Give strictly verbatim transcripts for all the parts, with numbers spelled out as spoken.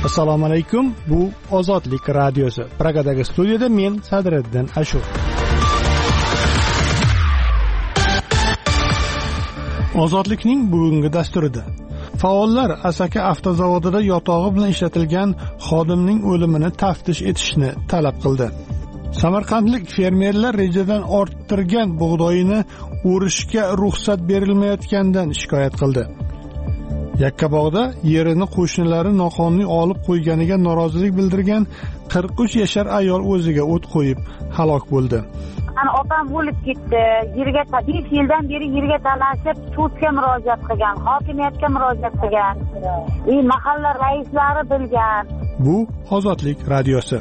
Assalomu alaykum. Bu Ozodlik radiosi. Pragadagi studiyada men Sadriddin Ashur. Ozodlikning bugungi dasturida faollar Asaka avtozavodida yotog'i bilan ishlatilgan xodimning o'limini taftish etishni talab qildi. Samarqandlik fermerlar rejadan orttirgan bug'doyini o'rishga ruxsat berilmayotganidan shikoyat qildi. Yakkabog'da yerini qo'shnilari noqonuniy olib qo'yganiga norozilik bildirgan qirq uch yashar ayol o'ziga o't qo'yib halok bo'ldi. Ana opam o'lib ketdi. Yerga besh yildan beri yerga talashib, sudga murojaat qilgan, hokimiyatga murojaat qilgan. Ey mahalla raislari bilgan. Bu Ozodlik radiosi.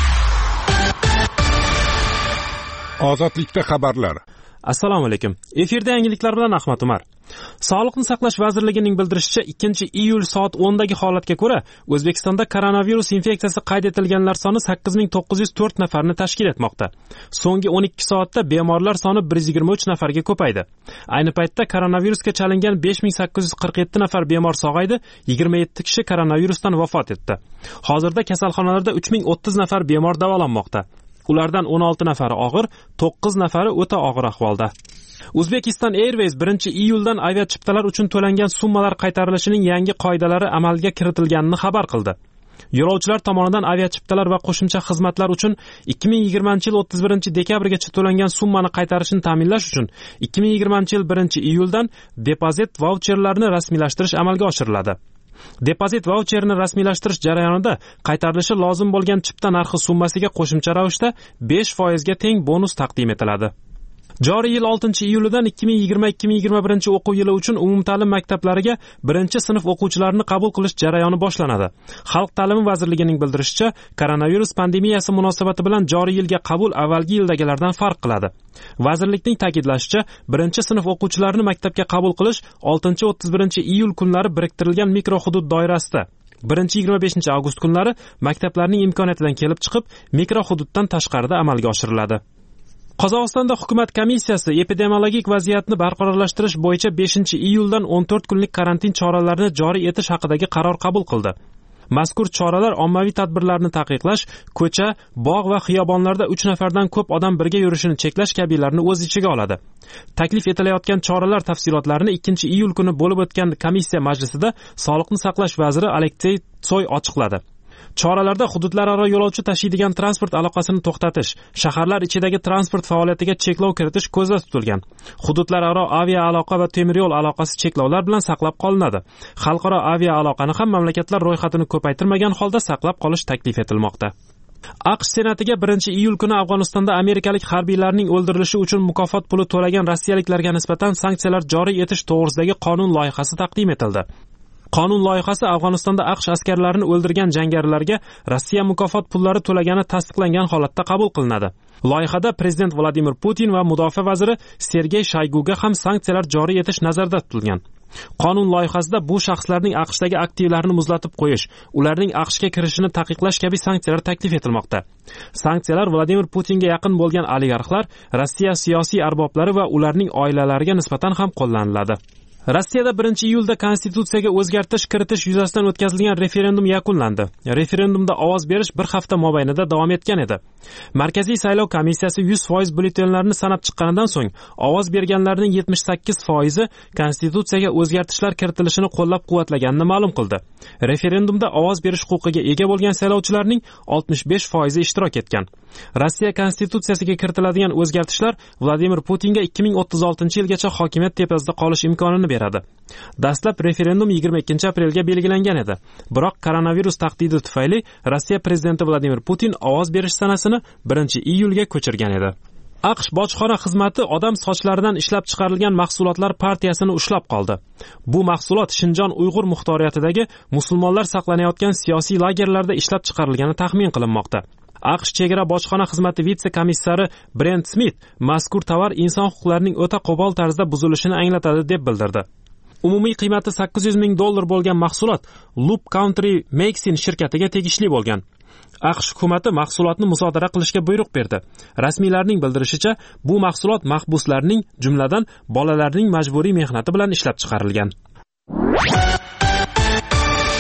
Ozodlikda xabarlar. Assalomu alaykum. Efirda yangiliklar bilan Ahmad Umar. Sog'liqni saqlash vazirligining bildirishicha, ikkinchi iyul soat o'ndagi holatga ko'ra, O'zbekistonda koronavirus infeksiyasi qayd etilganlar soni sakkiz ming to'qqiz yuz to'rt nafarni tashkil etmoqda. So'nggi o'n ikki soatda bemorlar soni bir yuz yigirma uch nafarga ko'paydi. Ayni paytda koronavirusga chalingan besh ming sakkiz yuz qirq yetti nafar bemor sog'aydi, yigirma yetti kishi koronavirusdan vafot etdi. Hozirda kasalxonalarda uch ming o'ttiz nafar bemor davolanmoqda. Ulardan o'n olti nafari og'ir, to'qqiz nafari o'ta og'ir ahvolda. Uzbekistan Airways birinchi iyuldan aviachiptalar uchun to'langan summalar qaytarilishining yangi qoidalari amalga kiritilganini xabar qildi. Yo'lovchilar tomonidan aviachiptalar va qo'shimcha xizmatlar uchun ikki ming yigirmanchi yil o'ttiz birinchi dekabrgacha to'langan summani qaytarishni ta'minlash uchun ikki ming yigirmanchi yil birinchi iyuldan depozit vaucherlarini rasmiylashtirish amalga oshiriladi. Depozit vaucherini rasmiylashtirish jarayonida qaytarilishi lozim bo'lgan chipta narxi summasiga qo'shimcha ravishda besh foizga teng bonus taqdim etiladi. Joriy yil oltinchi iyulidan ikki ming yigirma ikki ming yigirma birinchi o'quv yili uchun umumta'lim maktablariga birinchi sinf o'quvchilarini qabul qilish jarayoni boshlanadi. Xalq ta'limi vazirligining bildirishicha, koronavirus pandemiyasi munosabati bilan joriy yilga qabul avvalgi yildagilardan farq qiladi. Vazirlikning ta'kidlashicha, birinchi sinf o'quvchilarini maktabga qabul qilish oltinchi o'ttiz birinchi iyul kunlari biriktirilgan mikrohudud doirasida, birinchi yigirma beshinchi avgust kunlari maktablarning imkoniyatidan kelib chiqib, mikrohududdan tashqarida amalga oshiriladi. Qozog'istonda hukumat komissiyasi epidemiologik vaziyatni barqarorlashtirish bo'yicha beshinchi iyuldan o'n to'rt kunlik karantin choralarini joriy etish haqidagi qaror qabul qildi. Mazkur choralar ommaviy tadbirlarni taqiqlash, ko'cha, bog' va xiyobonlarda uch nafardan ko'p odam birga yurishini cheklash kabilarni o'z ichiga oladi. Taklif etilayotgan choralar tafsilotlarini ikkinchi iyul kuni bo'lib o'tgan komissiya majlisida Sog'liqni saqlash vaziri Aleksey Tsoy ochiqladi. Choralarda hududlararo yo'lovchi tashiydigan transport aloqasini to'xtatish, shaharlar ichidagi transport faoliyatiga cheklov kiritish ko'zda tutilgan. Hududlararo avia aloqa va temir yo'l aloqasi cheklovlar bilan saqlab qolinadi. Xalqaro avia aloqani ham mamlakatlar ro'yxatini ko'paytirmagan holda saqlab qolish taklif etilmoqda. AQSh Senatiga birinchi iyul kuni Afg'onistonda amerikalik harbiylarning o'ldirilishi uchun mukofot puli to'lagan rossiyaliklarga nisbatan sanksiyalar joriy etish to'g'risidagi qonun loyihasi taqdim etildi. Qonun loyihasi Afg'onistonda AQSh askarlarini o'ldirgan jangarilarga Rossiya mukofot pullari to'lagani tasdiqlangan holatda qabul qilinadi. Loyihada prezident Vladimir Putin va mudofaa vaziri Sergey Shoyguga ham sanksiyalar joriy etish nazarda tutilgan. Qonun loyihasida bu shaxslarning AQShdagi aktivlarini muzlatib qo'yish, ularning AQShga kirishini taqiqlash kabi sanksiyalar taklif etilmoqda. Sanksiyalar Vladimir Putinga yaqin bo'lgan oligarxlar, Rossiya siyosiy arboblari va ularning oilalariga nisbatan ham qo'llaniladi. Rossiyada birinchi iyulda konstitutsiyaga o'zgartirish kiritish yuzasidan o'tkazilgan referendum yakunlandi. Referendumda ovoz berish bir hafta mobaynida davom etgan edi. Markaziy saylov komissiyasi yuz foiz byulletenlarni sanab chiqqanidan so'ng ovoz berganlarning yetmish sakkiz foizi konstitutsiyaga o'zgartishlar kiritilishini qo'llab-quvvatlaganini ma'lum qildi. Referendumda ovoz berish huquqiga ega bo'lgan saylovchilarning oltmish besh foizi ishtirok etgan. Rossiya konstitutsiyasiga kiritiladigan o'zgartishlar Vladimir Putinga ikki ming o'ttiz oltinchi yilgacha hokimiyat tepasida qolish imkonini beradi. Dastlab referendum yigirma ikkinchi aprelga belgilangan edi. Biroq koronavirus tahdidi tufayli Rossiya prezidenti Vladimir Putin ovoz berish sanasini birinchi iyulga ko'chirgan edi. AQSh bojxona xizmati odam sochlaridan ishlab chiqarilgan mahsulotlar partiyasini ushlab qoldi. Bu mahsulot Shinjon Uyg'ur muxtoriyatidagi musulmonlar saqlanayotgan siyosiy lagerlarda ishlab chiqarilgani taxmin qilinmoqda. AQSh chegara bojxona xizmati vitse-komissari Brent Smith mazkur tovar inson huquqlarining o'ta qo'pol tarzda buzilishini anglatadi deb bildirdi. Umumiy qiymati sakkiz yuz ming dollar bo'lgan mahsulot Loop Country Mixing shirkatiga tegishli bo'lgan. AQSh hukumati mahsulotni musodara qilishga buyruq berdi. Rasmiylarning bildirishicha, bu mahsulot mahbuslarning, jumladan bolalarning majburiy mehnati bilan ishlab chiqarilgan.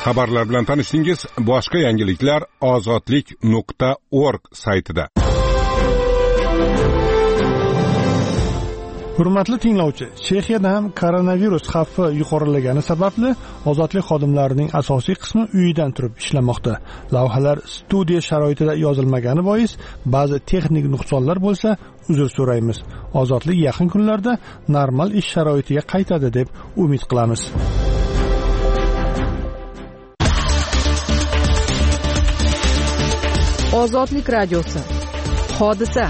xabarlar bilan tanishdingiz. Boshqa yangiliklar ozodlik nuqta org saytida. Hurmatli tinglovchi, Chexiyada ham koronavirus xavfi yuqorilagani sababli ozodlik xodimlarining asosiy qismi uyidan turib ishlamoqda. Lavhalar studiya sharoitida yozilmagani bois ba'zi texnik nuqsonlar bo'lsa, uzr so'raymiz. Ozodlik yaqin kunlarda normal ish sharoitiga qaytadi deb umid qilamiz. Ozodlik radiosi. Hodisa.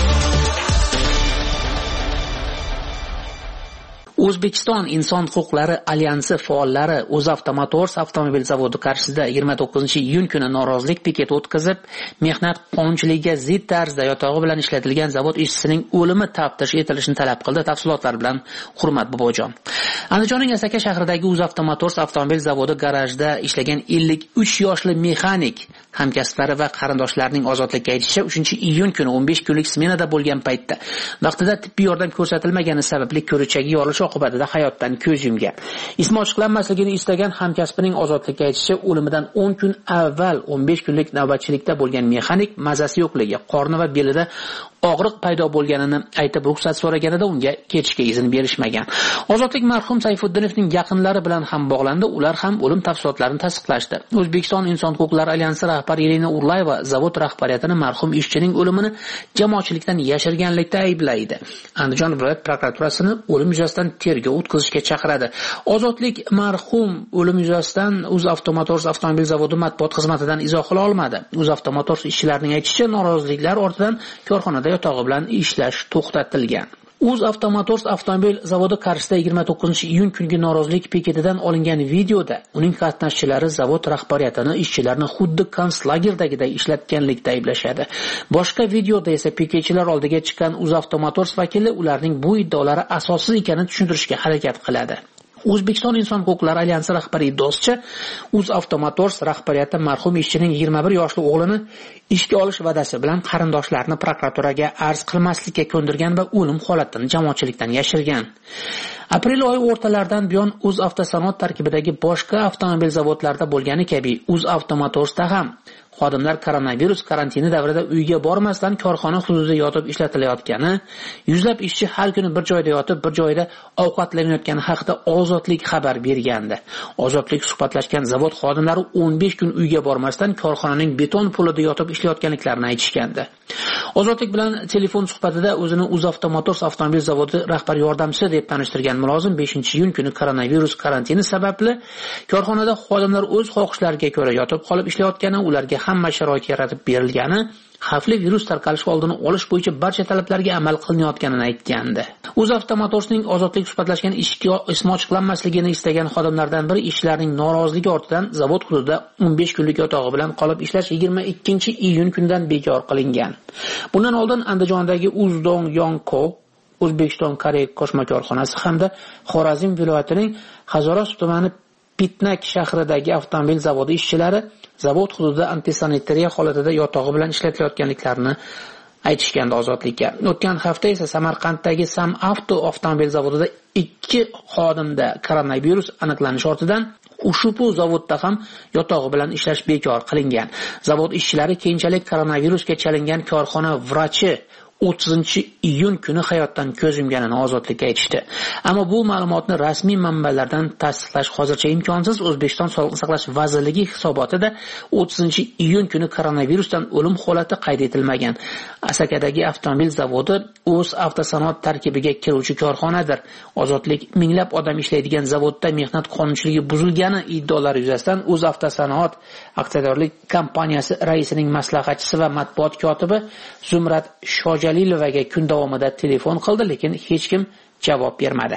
O'zbekiston Inson huquqlari alyansi faollari UzAvto Motors avtomobil zavodi qarshisida yigirma to'qqizinchi iyun kuni norozilik piketi o'tkazib, mehnat qonunchiligiga zid tarzda yotog'i bilan ishlatilgan zavod ishchisining o'limi taftish etilishini talab qildi. Tafsilotlar bilan Hurmat Bobojon. Andijonning Asaka shahridagi UzAvto Motors avtomobil zavodi garajida ishlagan ellik uch yoshli mexanik hamkasblari va qarindoshlarining ozodlikka aytishicha uchinchi iyun kuni o'n besh kunlik smenada bo'lgan paytda vaqtida tibbiy yordam ko'rsatilmagani sababli ko'richagi yorilish oqibatida hayotdan ko'z yumgan. Ismi ochiqlanmasligini istagan hamkasbining ozodlikka aytishicha o'limidan o'n kun avval o'n besh kunlik navbatchilikda bo'lgan mexanik mazasi yo'qligi, qorni va belida og'riq paydo bo'lganini aytib ruxsat so'raganida unga ketishga izn berishmagan. Ozodlik marhum Sayfuddinovning yaqinlari bilan ham bog'landi, ular ham o'lim tafsilotlarini tasdiqlashdi. O'zbekiston Inson huquqlari alyansi rahbari Elina Urlayeva zavod rahbariyatini marhum ishchining o'limini jamoatchilikdan yashirganlikda ayblaydi. Andijon viloyat prokuraturasini o'lim yuzasidan tergov o'tkazishga chaqiradi. Ozodlik marhum o'lim yuzasidan UzAvto Motors avtomobil zavodi matbuot xizmatidan izoh qila olmadi. UzAvto Motors ishchilarining aytishicha, noroziliklar ortidan korxonada yotog'i bilan ishlash to'xtatilgan. UzAvto Motors avtomobil zavodi qarshisida yigirma to'qqizinchi iyun kungi norozilik piketidan olingan videoda uning qatnashchilari zavod rahbariyatini ishchilarni xuddi konslagerdagiday ishlatganlikda ayblashadi. Boshqa videoda esa piketchilar oldiga chiqqan UzAvto Motors vakili ularning bu iddaolari asossiz ekanini tushuntirishga harakat qiladi. O'zbekiston Inson huquqlari alyansi rahbari iddaosicha, UzAvto Motors rahbariyati marhum ishchining yigirma bir yoshli o'g'lini ishga olish va'dasi bilan qarindoshlarini prokuraturaga arz qilmaslikka ko'ndirgan va o'lim holatini jamoatchilikdan yashirgan. Aprel oyi o'rtalaridan buyon UzAvtosanoat tarkibidagi boshqa avtomobil zavodlarida bo'lgani kabi UzAvto Motorsda ham xodimlar koronavirus karantini davrida uyga bormasdan korxona hududida yotib ishlatilayotgani, yuzlab ishchi har kuni bir joyda yotib, bir joyda ovqatlanayotgani haqida Ozodlik xabar bergandi. Ozodlik suhbatlashgan zavod xodimlari o'n besh kun uyga bormasdan korxonaning beton polida yotib ishlayotganliklarini aytishgandi. Ozodlik bilan telefon suhbatida o'zini UzAvto Motors avtomobil zavodi rahbar yordamchisi deb tanishtirgan mulozim beshinchi iyun kuni koronavirus karantini sababli korxonada xodimlar o'z xohishlariga ko'ra yotib qolib ishlayotgani, ularga hamma sharoit yaratib berilgani, xavfli virus tarqalishi oldini olish bo'yicha barcha talablarga amal qilinayotganini aytgandi. UzAvto Motorsning ozodlik suhbatlashgan ishga ismi ochiqlanmasligini istagan xodimlardan biri ishchilarning noroziligi ortidan zavod hududida o'n besh kunlik yotog'i bilan qolib ishlash yigirma ikkinchi iyun kundan bekor qilingan. Bundan oldin Andijondagi Uzdong Yongko O'zbekiston Koreya qo'shma korxonasi hamda Xorazm viloyatining Hazoros tumani Pitnak shahridagi avtomobil zavodi ishchilari zavod hududida antisanitariya holatida yotog'i bilan ishlatilayotganliklarini aytishgandi Ozodlikka. O'tgan hafta esa Samarqanddagi Sam Avto avtomobil zavodida ikki xodimda koronavirus aniqlanishi ortidan ushbu zavodda ham yotog'i bilan ishlash bekor qilingan. Zavod ishchilari keyinchalik koronavirusga chalingan korxona vrachi o'ttizinchi iyun kuni hayotdan ko'z yumganini Ozodlikka aytishdi. Ammo bu ma'lumotni rasmiy manbalardan tasdiqlash hozircha imkonsiz. O'zbekiston Sog'liqni saqlash vazirligi hisobotida o'ttizinchi iyun kuni koronavirusdan o'lim holati qayd etilmagan. Asakadagi avtomobil zavodi o'z avtosanoat tarkibiga kiruvchi korxonadir. Ozodlik minglab odam ishlaydigan zavodda mehnat qonunchiligi buzilgani iddaolari yuzasidan o'z avtosanoat aksiyadorlik kompaniyasi raisining maslahatchisi va matbuot kotibi Zumrat Shoja Lilovaga kun davomida telefon qildi, lekin hech kim javob bermadi.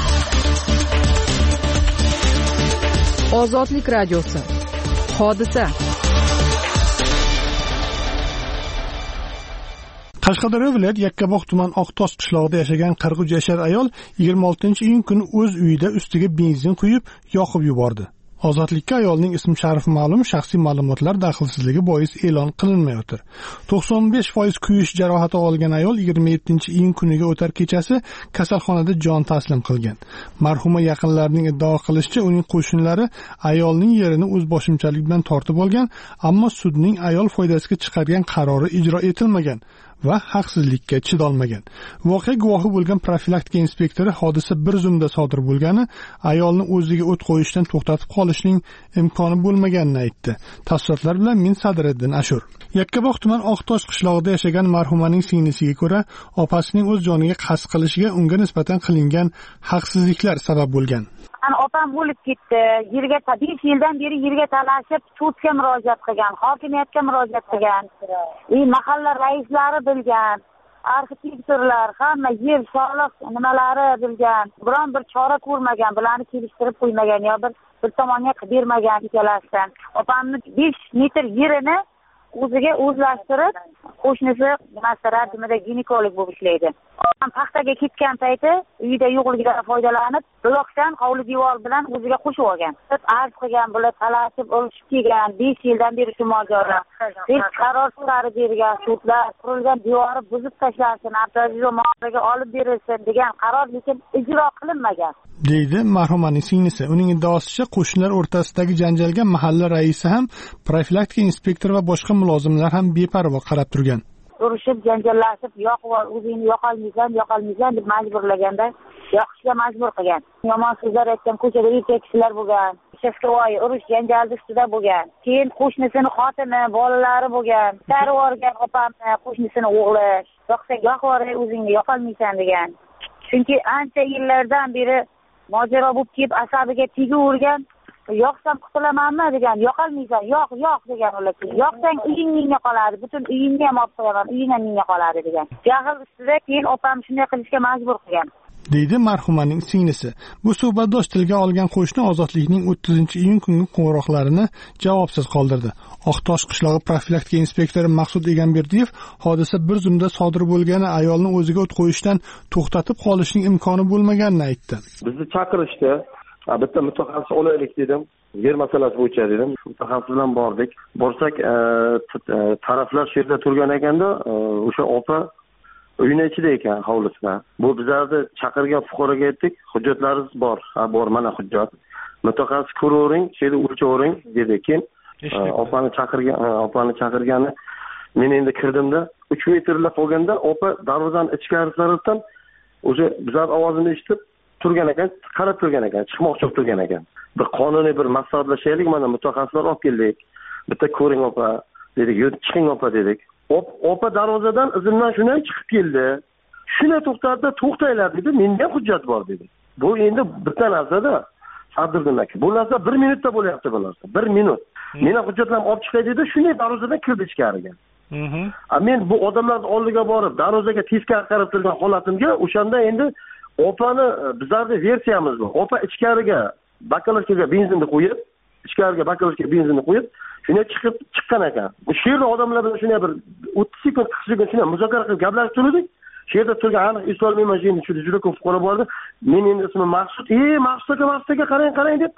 Ozodlik radiosi. Hodisa. Qashqadaryo viloyat Yakkabog' tuman Oqtos qishlog'ida yashagan qirq uch yashar ayol yigirma oltinchi iyun kuni o'z uyida ustiga benzin quyib yoqib yubordi. Ozodlikka ayolning ism-sharifi ma'lum, shaxsiy ma'lumotlar daxlsizligi bois e'lon qilinmayotir. to'qson besh foiz kuyish jarohati olgan ayol yigirma yettinchi iyun kuniga o'tar kechasi kasalxonada jon taslim qilgan. Marhuma yaqinlarining iddao qilishicha, uning qo'shnilari ayolning yerini o'zboshimchalik bilan tortib olgan, ammo sudning ayol foydasiga chiqargan qarori ijro etilmagan va haqsizlikka chidolmagan. Voqea guvohi bo'lgan profilaktika inspektori hodisa bir zumda sodir bo'lgani, ayolni o'ziga o't qo'yishdan to'xtatib qolishning imkoni bo'lmaganini aytdi. Tafsilotlar bilan men Sadriddin Ashur. Yakkabog' tuman Oqtosh qishlog'ida yashagan marhumaning singlisiga ko'ra, opasining o'z joniga qasd qilishiga unga nisbatan qilingan haqsizliklar sabab bo'lgan. Opam o'lib ketdi. Yerga besh yildan beri yerga talashib, sudga murojaat qilgan, hokimiyatga murojaat qilgan. E mahalla raislari bilgan, arxitektorlar, hamma yer soliq nimalari bilgan. Biron bir chora ko'rmagan, bularni kelishtirib qo'ymagan, yo bir bir tomonga qilib bermagan ikkalasidan. Opamni besh metr yerini o'ziga o'zlashtirib, qo'shnisi masarat nimada ginekolog bo'lib ishlaydi. Opam paxtaga ketgan payti uyida yo'qligidan foydalanib, blokdan hovli devor bilan o'ziga qo'shib olgan. Arz qilgan, bular talashib olishib kelgan, besh yildan beri shu mojaro. Hech qaror chiqarib bergan sudlar, qurilgan devori buzib tashlansin, avtomobilga olib berilsin degan qaror lekin ijro qilinmagan. deydi marhumaning singlisi. Uning iddaosicha, qo'shnilar o'rtasidagi janjalga mahalla raisi ham, profilaktika inspektori va boshqa mulozimlar ham beparvo qarab turgan. Urushib, janjallashib, yoqib o'zingni yoqolmaysan, yoqolmaysan deb majburlaganda yoqishga majbur qilgan. Yomon so'zlar aytgan, ko'chada erkak kishilar bo'lgan. Uchastkovoy urush janjalda ustida bo'lgan. Keyin qo'shnisini xotini, bolalari bo'lgan. Tarib o'rgan opamni, qo'shnisini o'g'li. Yoqsa yoqib o'zingni yoqolmaysan degan. Chunki ancha yillardan beri mojaro bo'lib kelib asabiga tegavergan. Yoqsam qutulamanmi degan, yoqolmaysan, yoq, yoq degan ular. Yoqsang uying menga qoladi, butun uyingni ham olib qo'yaman, uying ham menga qoladi degan. Jahl ustida keyin opam shunday qilishga majbur qilgan. deydi marhumaning singlisi. Bu suhbatdosh tilga olgan qo'shni ozodlikning o'ttizinchi iyun kungi qo'ng'iroqlarini javobsiz qoldirdi. Oqtosh qishlog'i profilaktika inspektori Maqsud Egamberdiyev hodisa bir zumda sodir bo'lgani, ayolni o'ziga o't qo'yishdan to'xtatib qolishning imkoni bo'lmaganini aytdi. Bizni chaqirishdi. Bitta mutaxassis olaylik dedim. Yer masalasi bo'yicha dedim. Shu mutaxassis bilan bordik. Borsak, taraflar shu yerda turgan ekanda, o'sha opa uyni ichida ekan, hovlisida. Bu bizlarni chaqirgan fuqaroga aytdik, hujjatlaringiz bor. Ha, bor, mana hujjat. Mutaxassis ko'ravering, seni o'lchavering dedi. Keyin opani chaqirgan, opani chaqirgani men endi kirdimda, uch metrlab qolganda opa darvozaning ichkarisidan o'sha bizlar ovozini eshitib turgan ekan, qarab turgan ekan, chiqmoqchi bo'lib turgan ekan. Bir qonuniy bir maslahatlashaylik, mana mutaxassislar olib keldik. Bitta ko'ring opa dedik, "Yo'q, chiqing opa" dedik. Opa darvozadan izimdan shunday chiqib keldi. Shuni to'xtatdi, "To'xtanglar" dedi. "Menda ham hujjat bor" dedi. Bu endi bitta narsada Sadriddin aka. Bu narsa bir minutda bo'lyapti bu narsa. bir minut. Meni hujjatlarimni olib chiqay dedi, shunday darvozadan kirdi ichkariga. A men bu odamlarning oldiga borib, darvozaga teskari qarab turgan holatimga o'shanda endi opani bizlarning versiyamiz bu. Opa ichkariga bakalovkaga benzinni qo'yib, ichkariga bakalovkaga benzinni qo'yib, shunday chiqib chiqqan ekan. Shu yerda odamlar bilan shunday bir o'ttiz sekund, qirq sekund shunday muzokara qilib gaplashib turdik. Shu yerda turgan aniq eslolmayman, endi shu juda ko'p fuqaro bordi. Men endi ismim Maqsud, "Ey, Maqsud aka, Maqsud aka, qarang, qarang" deb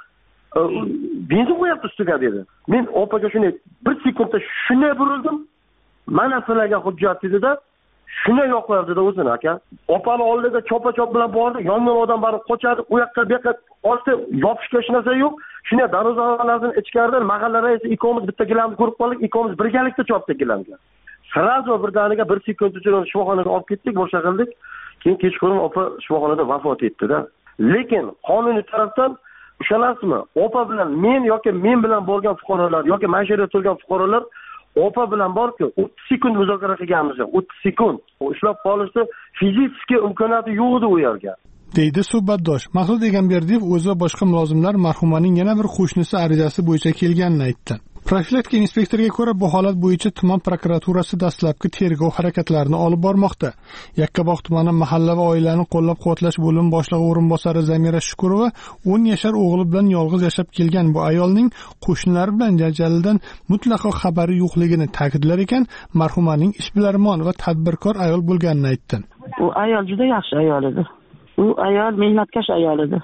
benzin qo'yapti ustiga dedi. Men opaga shunday bir sekundda shunday burildim. Mana sizlarga hujjat dedi-da, shunday yoqlardi-da o'zini aka. Opani oldida chopa-chop bilan bordi, yongan odam barib qochadi, u yoqqa bu yoqqa olsa yopishga hech narsa yo'q. Shunday darvozalardan ichkaridan mahalla raisi ikkomiz bitta gilamni ko'rib qoldik, ikkomiz birgalikda chopdik gilamga. Sirazo birdaniga bir sekund ichida shifoxonaga olib ketdik, boshqa qildik. Keyin kechqurun opa shifoxonada vafot etdi-da. Lekin qonuniy tarafdan ishonasizmi? Opa bilan men yoki men bilan bo'lgan fuqarolar yoki mana shu yerda turgan fuqarolar opa bilan borku, o'ttiz sekund muzokara qilganmiz, o'ttiz sekund. Ushlab qolishni fiziki imkoniyati yo'q edi u yerga. deydi suhbatdosh. Maqsud Egamberdiyev o'zi va boshqa mulozimlar marhumaning yana bir qo'shnisi arizasi bo'yicha kelganini aytdi. Profilaktika inspektoriga ko'ra, bu holat bo'yicha tuman prokuraturasi dastlabki tergov harakatlarini olib bormoqda. Yakkabog' tumani mahalla va oilani qo'llab-quvvatlash bo'limi boshlig'i o'rinbosari Zamira Shukurova o'n yashar o'g'li bilan yolg'iz yashab kelgan bu ayolning qo'shnilari bilan janjalidan mutlaqo xabari yo'qligini ta'kidlar ekan, marhumaning ishbilarmon va tadbirkor ayol bo'lganini aytdi. U ayol juda yaxshi ayol edi. U ayol mehnatkash ayol edi.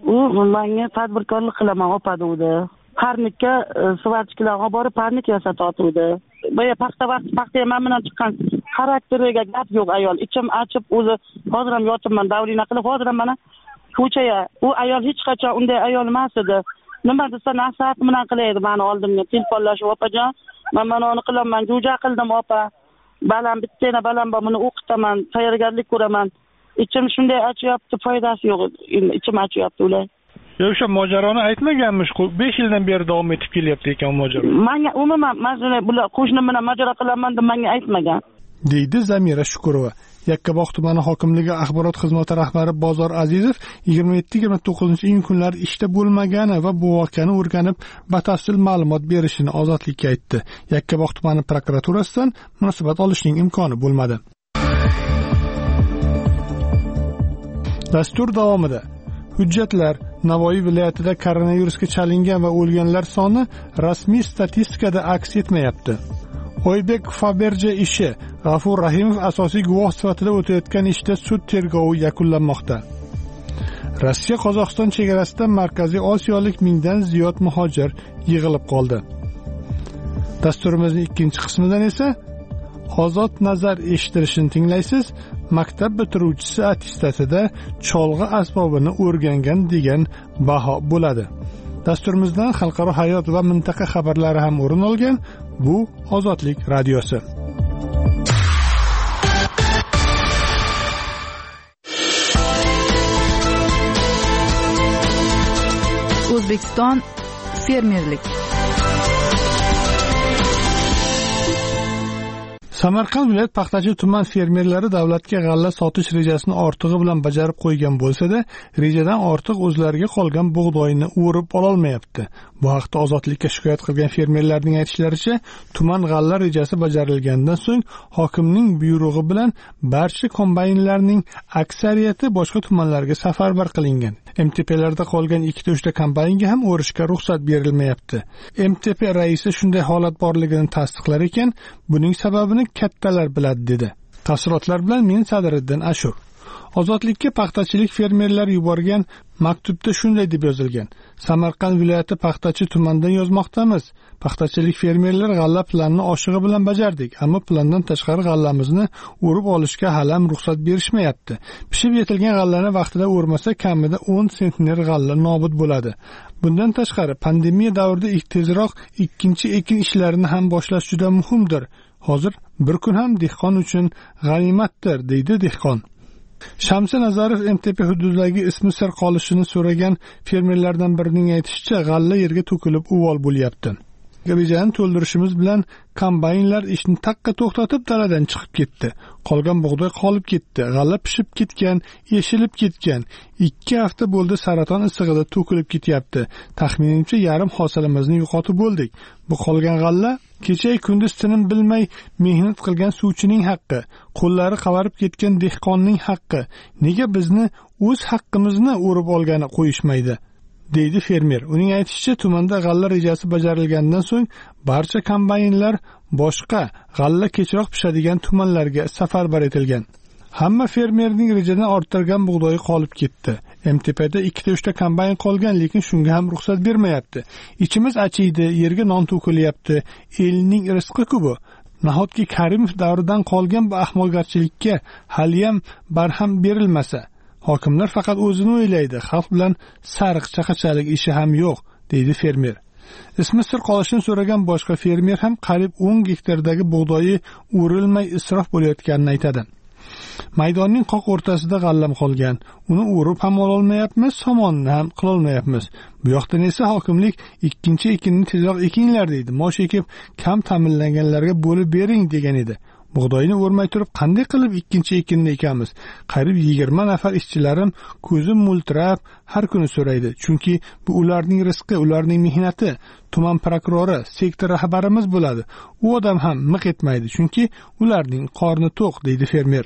u menga tadbirkorlik qilaman opa degdi. Parnikka suvachkilar olib borib parnik yasatotdi. Boya paxta vaqti paxta men bilan chiqqan xarakteriga gap yo'q ayol. Ichim achib o'zi hozir ham yotibman davrina qilib hozir ham mana ko'chaya. U ayol hech qachon unday ayol emas edi. Nima desa nasihat bilan qilaydi meni oldimga telefonlashib opajon men mana uni qilaman jo'ja qildim opa. Balam bittana balam bor buni o'qitaman, tayyorgarlik ko'raman. Ichim shunday achyapti, foydasi yo'q. Ichim achyapti ular. O'sha mojaroni aytmaganmish, besh yildan beri davom etib kelyapti ekan mojaro. Menga umuman mas'ullar bular qo'shnim bilan mojaro qilaman deb menga aytmagan. Deydi Zamira Shukurova. Yakkabog' tumani hokimligi axborot xizmati rahbari Bozor Azizov yigirma yetti yigirma to'qqizinchi iyun kunlari ishda bo'lmagani va bu voqeani o'rganib batafsil ma'lumot berishini Ozodlikka aytdi. Yakkabog' tumani prokuraturasidan munosabat olishning imkoni bo'lmadi. Dastur davomida hujjatlar Navoiy viloyatida koronavirusga chalingan va o'lganlar soni rasmiy statistikada aks etmayapti. Oybek Faberje ishi G'afur Rahimov asosiy guvoh sifatida o'tayotgan ishda sud tergovi yakunlanmoqda. Rossiya Qozog'iston chegarasida Markaziy Osiyolik mingdan ziyod muhojir yig'ilib qoldi. Dasturimizning ikkinchi qismidan esa Ozod nazar eshittirishini tinglaysiz. Maktab bitiruvchisi attestatida cholg'i asbobini o'rgangan degan baho bo'ladi. Dasturimizdan xalqaro hayot va mintaqa xabarlari ham o'rin olgan. Bu Ozodlik radiosi. O'zbekiston fermerlik. Samarqand viloyat paxtachi tuman fermerlari davlatga g'alla sotish rejasini ortig'i bilan bajarib qo'ygan bo'lsa-da, rejadan ortiq o'zlariga qolgan bug'doyni o'rib ololmayapti. Bu haqda Ozodlikka shikoyat qilgan fermerlarning aytishlaricha, tuman g'alla rejasi bajarilgandan so'ng hokimning buyrug'i bilan barcha kombaynlarning aksariyati boshqa tumanlarga safarbar qilingan. M T P'larda qolgan ikkita uchta kombaynga ham o'rishga ruxsat berilmayapti. M T P raisi shunday holat borligini tasdiqlar ekan, buning sababini kattalar biladi dedi. Tafsilotlar bilan men Sadiriddin Ashur. Ozodlikka paxtachilik fermerlari yuborgan maktubda shunday deb yozilgan: Samarqand viloyati paxtachi tumandan yozmoqdamiz. Paxtachilik fermerlar g'alla planini oshig'i bilan bajardik, ammo plandan tashqari g'allamizni o'rib olishga hali ham ruxsat berishmayapti. Pishib yetilgan g'allani vaqtida o'rmasa kamida o'n sentner g'alla nobud bo'ladi. Bundan tashqari pandemiya davrida tezroq ikkinchi ekin ishlarini ham boshlash juda muhimdir. Hozir bir kun ham dehqon uchun g'animatdir, deydi dehqon. Shamsi Nazarov M T P hududidagi ismi sir qolishini so'ragan fermerlardan birining aytishicha, g'alla yerga to'kilib uvol bo'lyapti. Rejani to'ldirishimiz bilan kombaynlar ishni taqqa to'xtatib daladan chiqib ketdi. Qolgan bug'doy qolib ketdi. G'alla pishib ketgan, yeshilib ketgan. ikki hafta bo'ldi saraton issig'ida to'kilib ketyapti. Taxminimcha yarim hosilimizni yo'qotib bo'ldik. Bu qolgan g'alla kecha kunduz tinim bilmay mehnat qilgan suvchining haqqi, qo'llari qavarib ketgan dehqonning haqqi. Nega bizni o'z haqqimizni o'rib olgani qo'yishmaydi? deydi fermer. Uning aytishicha, tumanda g'alla rejasi bajarilgandan so'ng barcha kombaynlar boshqa g'alla kechroq pishadigan tumanlarga safarbar etilgan. Hamma fermerning rejadan orttirgan bug'doyi qolib ketdi. M T P'da ikkita uchta kombayn qolgan, lekin shunga ham ruxsat bermayapti. Ichimiz achiydi, yerga non to'kilyapti. Elning rizqi-ku bu. Nahotki Karimov davridan qolgan bu ahmoqgarchilikka haliyam barham berilmasa, hokimlar faqat o'zini o'ylaydi, xalq bilan sariq chaqachalik ishi ham yo'q, deydi fermer. Ismi sir qolishini so'ragan boshqa fermer ham qariyb o'n gektardagi bug'doyi o'rilmay isrof bo'layotganini aytadi. Maydonning qoq o'rtasida g'allam qolgan. Uni o'rib ham ololmayapmiz, somonni ham qilolmayapmiz. Bu yoqdan esa hokimlik ikkinchi ekinni tezroq ekinglar deydi. Mosh ekib kam ta'minlanganlarga bo'lib bering degan edi. Bug'doyni o'rmay turib qanday qilib ikkinchi ekinni ekamiz? Qariyb yigirma nafar ishchilarim ko'zim mo'ltirab har kuni so'raydi. Chunki bu ularning rizqi, ularning mehnati. Tuman prokurori, sektor rahbarimiz bo'ladi. U odam ham miq etmaydi, chunki ularning qorni to'q, deydi fermer.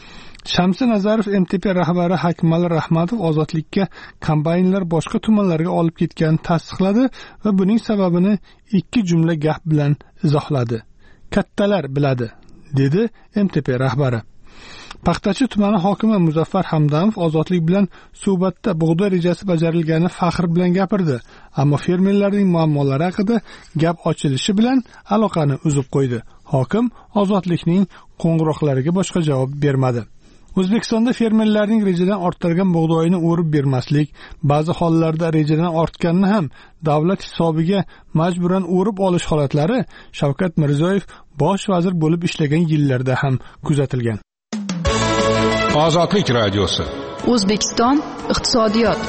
Shamsi Nazarov M T P rahbari Hakmal Rahmatov Ozodlikka kombaynlar boshqa tumanlarga olib ketganini tasdiqladi va buning sababini ikki jumla gap bilan izohladi. Kattalar biladi, dedi M T P rahbari. Paxtachi tumani hokimi Muzaffar Hamdamov Ozodlik bilan suhbatda bug'doy rejasi bajarilgani faxr bilan gapirdi, ammo fermerlarning muammolari haqida gap ochilishi bilan aloqani uzib qo'ydi. Hokim Ozodlikning qo'ng'iroqlariga boshqa javob bermadi. O'zbekistonda fermerlarning rejadan orttirgan bug'doyini o'rib bermaslik, ba'zi hollarda rejadan ortganini ham davlat hisobiga majburan o'rib olish holatlari Shavkat Mirziyoyev bosh vazir bo'lib ishlagan yillarda ham kuzatilgan. Ozodlik radiosi. O'zbekiston iqtisodiyot.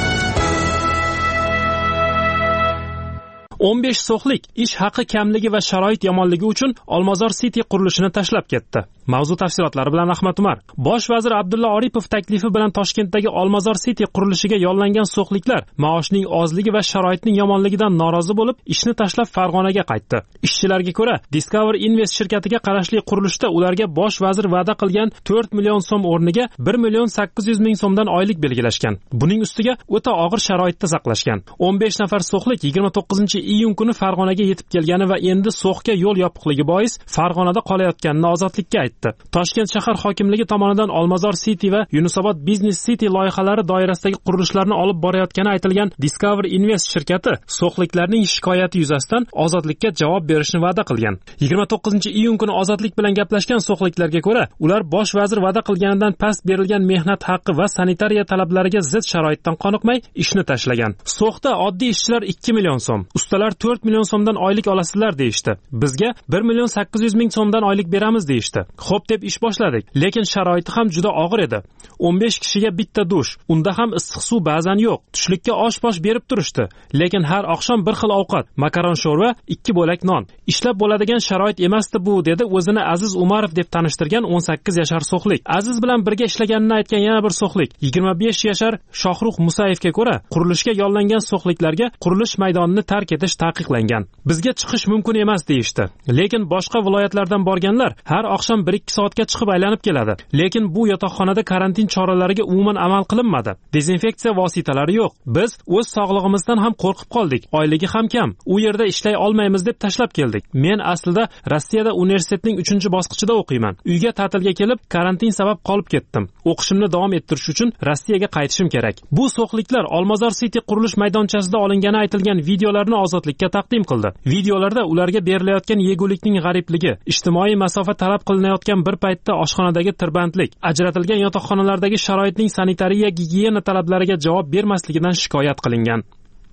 o'n besh so'xlik ish haqi kamligi va sharoit yomonligi uchun Olmazor City qurilishini tashlab ketdi. Mavzu tafsilotlari bilan Ahmad Umar. Bosh vazir Abdulla Oripov taklifi bilan Toshkentdagi Olmazor City qurilishiga yo'llangan so'xliklar maoshning ozligi va sharoitning yomonligidan norozi bo'lib, ishni tashlab Farg'onaga qaytdi. Ishchilarga ko'ra, Discover Invest shirkatiga qarashli qurilishda ularga bosh vazir va'da qilgan to'rt million so'm o'rniga bir million sakkiz yuz ming so'mdan oylik belgilashgan. Buning ustiga o'ta og'ir sharoitda saqlashgan. o'n besh nafar so'xlik yigirma to'qqizinchi iyun kuni Farg'onaga yetib kelgani va endi so'xga yo'l yopiqligi bois Farg'onada qolayotganini Ozodlikka aytdi. Toshkent shahar hokimligi tomonidan Olmazor City va Yunusobod Business City loyihalari doirasidagi qurilishlarni olib borayotgani aytilgan Discover Invest shirkati so'xliklarning shikoyati yuzasidan Ozodlikka javob berishni va'da qilgan. yigirma to'qqizinchi iyun kuni Ozodlik bilan gaplashgan so'xliklarga ko'ra, ular bosh vazir va'da qilganidan past berilgan mehnat haqqi va sanitariya talablariga zid sharoitdan qoniqmay ishni tashlagan. So'xda oddiy ishchilar ikki million so'm, ustalar to'rt million so'mdan oylik olasizlar deyishdi. Bizga bir million sakkiz yuz ming so'mdan oylik beramiz deyishdi. Xo'p deb ish boshladik, lekin sharoiti ham juda og'ir edi. o'n besh kishiga bitta dush, unda ham issiq suv ba'zan yo'q. Tushlikka osh-posh berib turishdi, lekin har oqshom bir xil ovqat, makaron sho'rva, ikki bo'lak non. Ishlab bo'ladigan sharoit emasdi bu, dedi o'zini Aziz Umarov deb tanishtirgan o'n sakkiz yashar so'xlik. Aziz bilan birga ishlaganini aytgan yana bir so'xlik, yigirma besh yashar Shohruh Musayevga ko'ra, qurilishga yo'llangan so'xliklarga qurilish maydonini tark etish taqiqlangan. Bizga chiqish mumkin emas deyishdi. Lekin boshqa viloyatlardan borganlar har oqshom bir ikki soatga chiqib aylanib keladi. Lekin bu yotoqxonada karantin choralariga umuman amal qilinmadi. Dezinfeksiya vositalari yo'q. Biz o'z sog'lig'imizdan ham qo'rqib qoldik. Oyligi ham kam. U yerda ishlay olmaymiz deb tashlab keldik. Men aslida Rossiyada universitetning uchinchi bosqichida o'qiyman. Uyga ta'tilga kelib, karantin sabab qolib ketdim. O'qishimni davom ettirish uchun Rossiyaga qaytishim kerak. Bu so'xliklar Olmazor City qurilish maydonchasida olingani aytilgan videolarni Ozodlikka taqdim qildi. Videolarda ularga berilayotgan yegulikning g'aribligi, ijtimoiy masofa talab qilinayotgan bir paytda oshxonadagi tirbandlik, ajratilgan yotoqxonalardagi sharoitning sanitariya gigiyena talablariga javob bermasligidan shikoyat qilingan.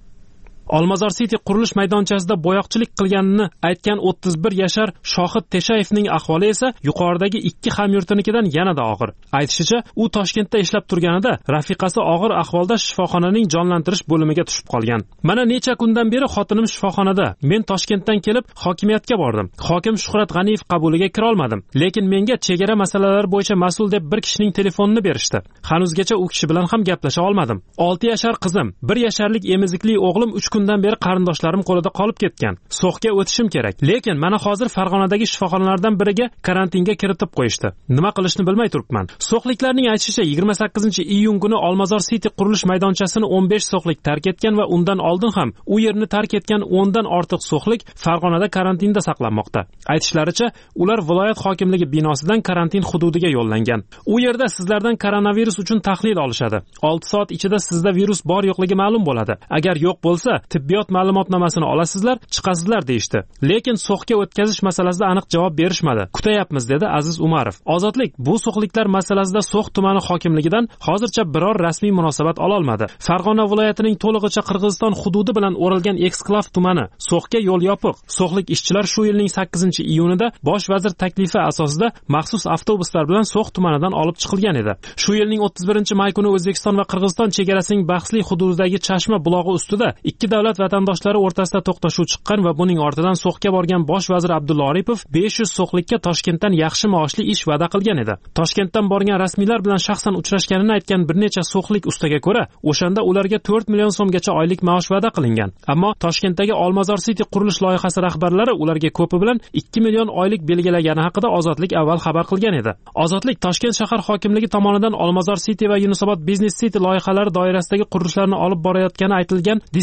Olmazor City qurilish maydonchasida bo'yoqchilik qilganini aytgan o'ttiz bir yashar Shohid Teshayevning ahvoli esa yuqoridagi ikki hamyurtinikidan yanada og'ir. Aytishicha, u Toshkentda ishlab turganida rafiqasi og'ir ahvolda shifoxonaning jonlantirish bo'limiga tushib qolgan. Mana necha kundan beri xotinim shifoxonada. Men Toshkentdan kelib hokimiyatga bordim. Hokim Shuhrat G'aniyev qabuliga kira olmadim. Lekin menga chegara masalalari bo'yicha mas'ul deb bir kishining telefonini berishdi. Hanuzgacha u kishi bilan ham gaplasha olmadim. olti yashar qizim, bir yasharlik emizikli o'g'lim uch kundan beri qarindoshlarim qo'lida qolib ketgan. So'xga o'tishim kerak. Lekin mana hozir Farg'onadagi shifoxonalardan biriga karantinga kiritib qo'yishdi. Nima qilishni bilmay turibman. So'xliklarning aytishicha, yigirma sakkizinchi iyun kuni Olmazor City qurilish maydonchasini o'n besh so'xlik tark etgan va undan oldin ham u yerni tark etgan o'n dan ortiq so'xlik Farg'onada karantinda saqlanmoqda. Aytishlaricha, ular viloyat hokimligi binosidan karantin hududiga yo'llangan. U yerda sizlardan koronavirus uchun tahlil olishadi. olti soat ichida sizda virus bor yo'qligi ma'lum bo'ladi. Agar yo'q bo'lsa, tibbiyot ma'lumotnomasini olasizlar, chiqasizlar deyishdi. Lekin so'xga o'tkazish masalasida aniq javob berishmadi. Kutayapmiz, dedi Aziz Umarov. Ozodlik bu so'xliklar masalasida So'x tumani hokimligidan hozircha biror rasmiy munosabat ola olmadi. Farg'ona viloyatining to'lig'icha Qirg'iziston hududi bilan o'ralgan eksklav tumani So'xga yo'l yopiq. So'xlik ishchilar shu yilning sakkizinchi iyunida bosh vazir taklifi asosida maxsus avtobuslar bilan So'x tumanidan olib chiqilgan edi. Shu yilning o'ttiz birinchi may kuni O'zbekiston va Qirg'iziston chegarasining bahsli hududidagi Chashma bulog'i ustida ikki davlat vatandoshlari o'rtasida to'qnashuv chiqqan va buning ortidan So'xga borgan bosh vazir Abdulla Oripov besh yuz so'xlikka Toshkentdan yaxshi maoshli ish va'da qilgan edi. Toshkentdan borgan rasmiylar bilan shaxsan uchrashganini aytgan bir necha so'xlik ustaga ko'ra, o'shanda ularga to'rt million so'mgacha oylik maosh va'da qilingan. Ammo Toshkentdagi Olmazor City qurilish loyihasi rahbarlari ularga ko'pi bilan ikki million oylik belgilagani haqida Ozodlik avval xabar qilgan edi. Ozodlik Toshkent shahar hokimligi tomonidan Olmazor City va Yunusobod Business City loyihalari doirasidagi qurilishlarni olib borayotgani aytilgan Discover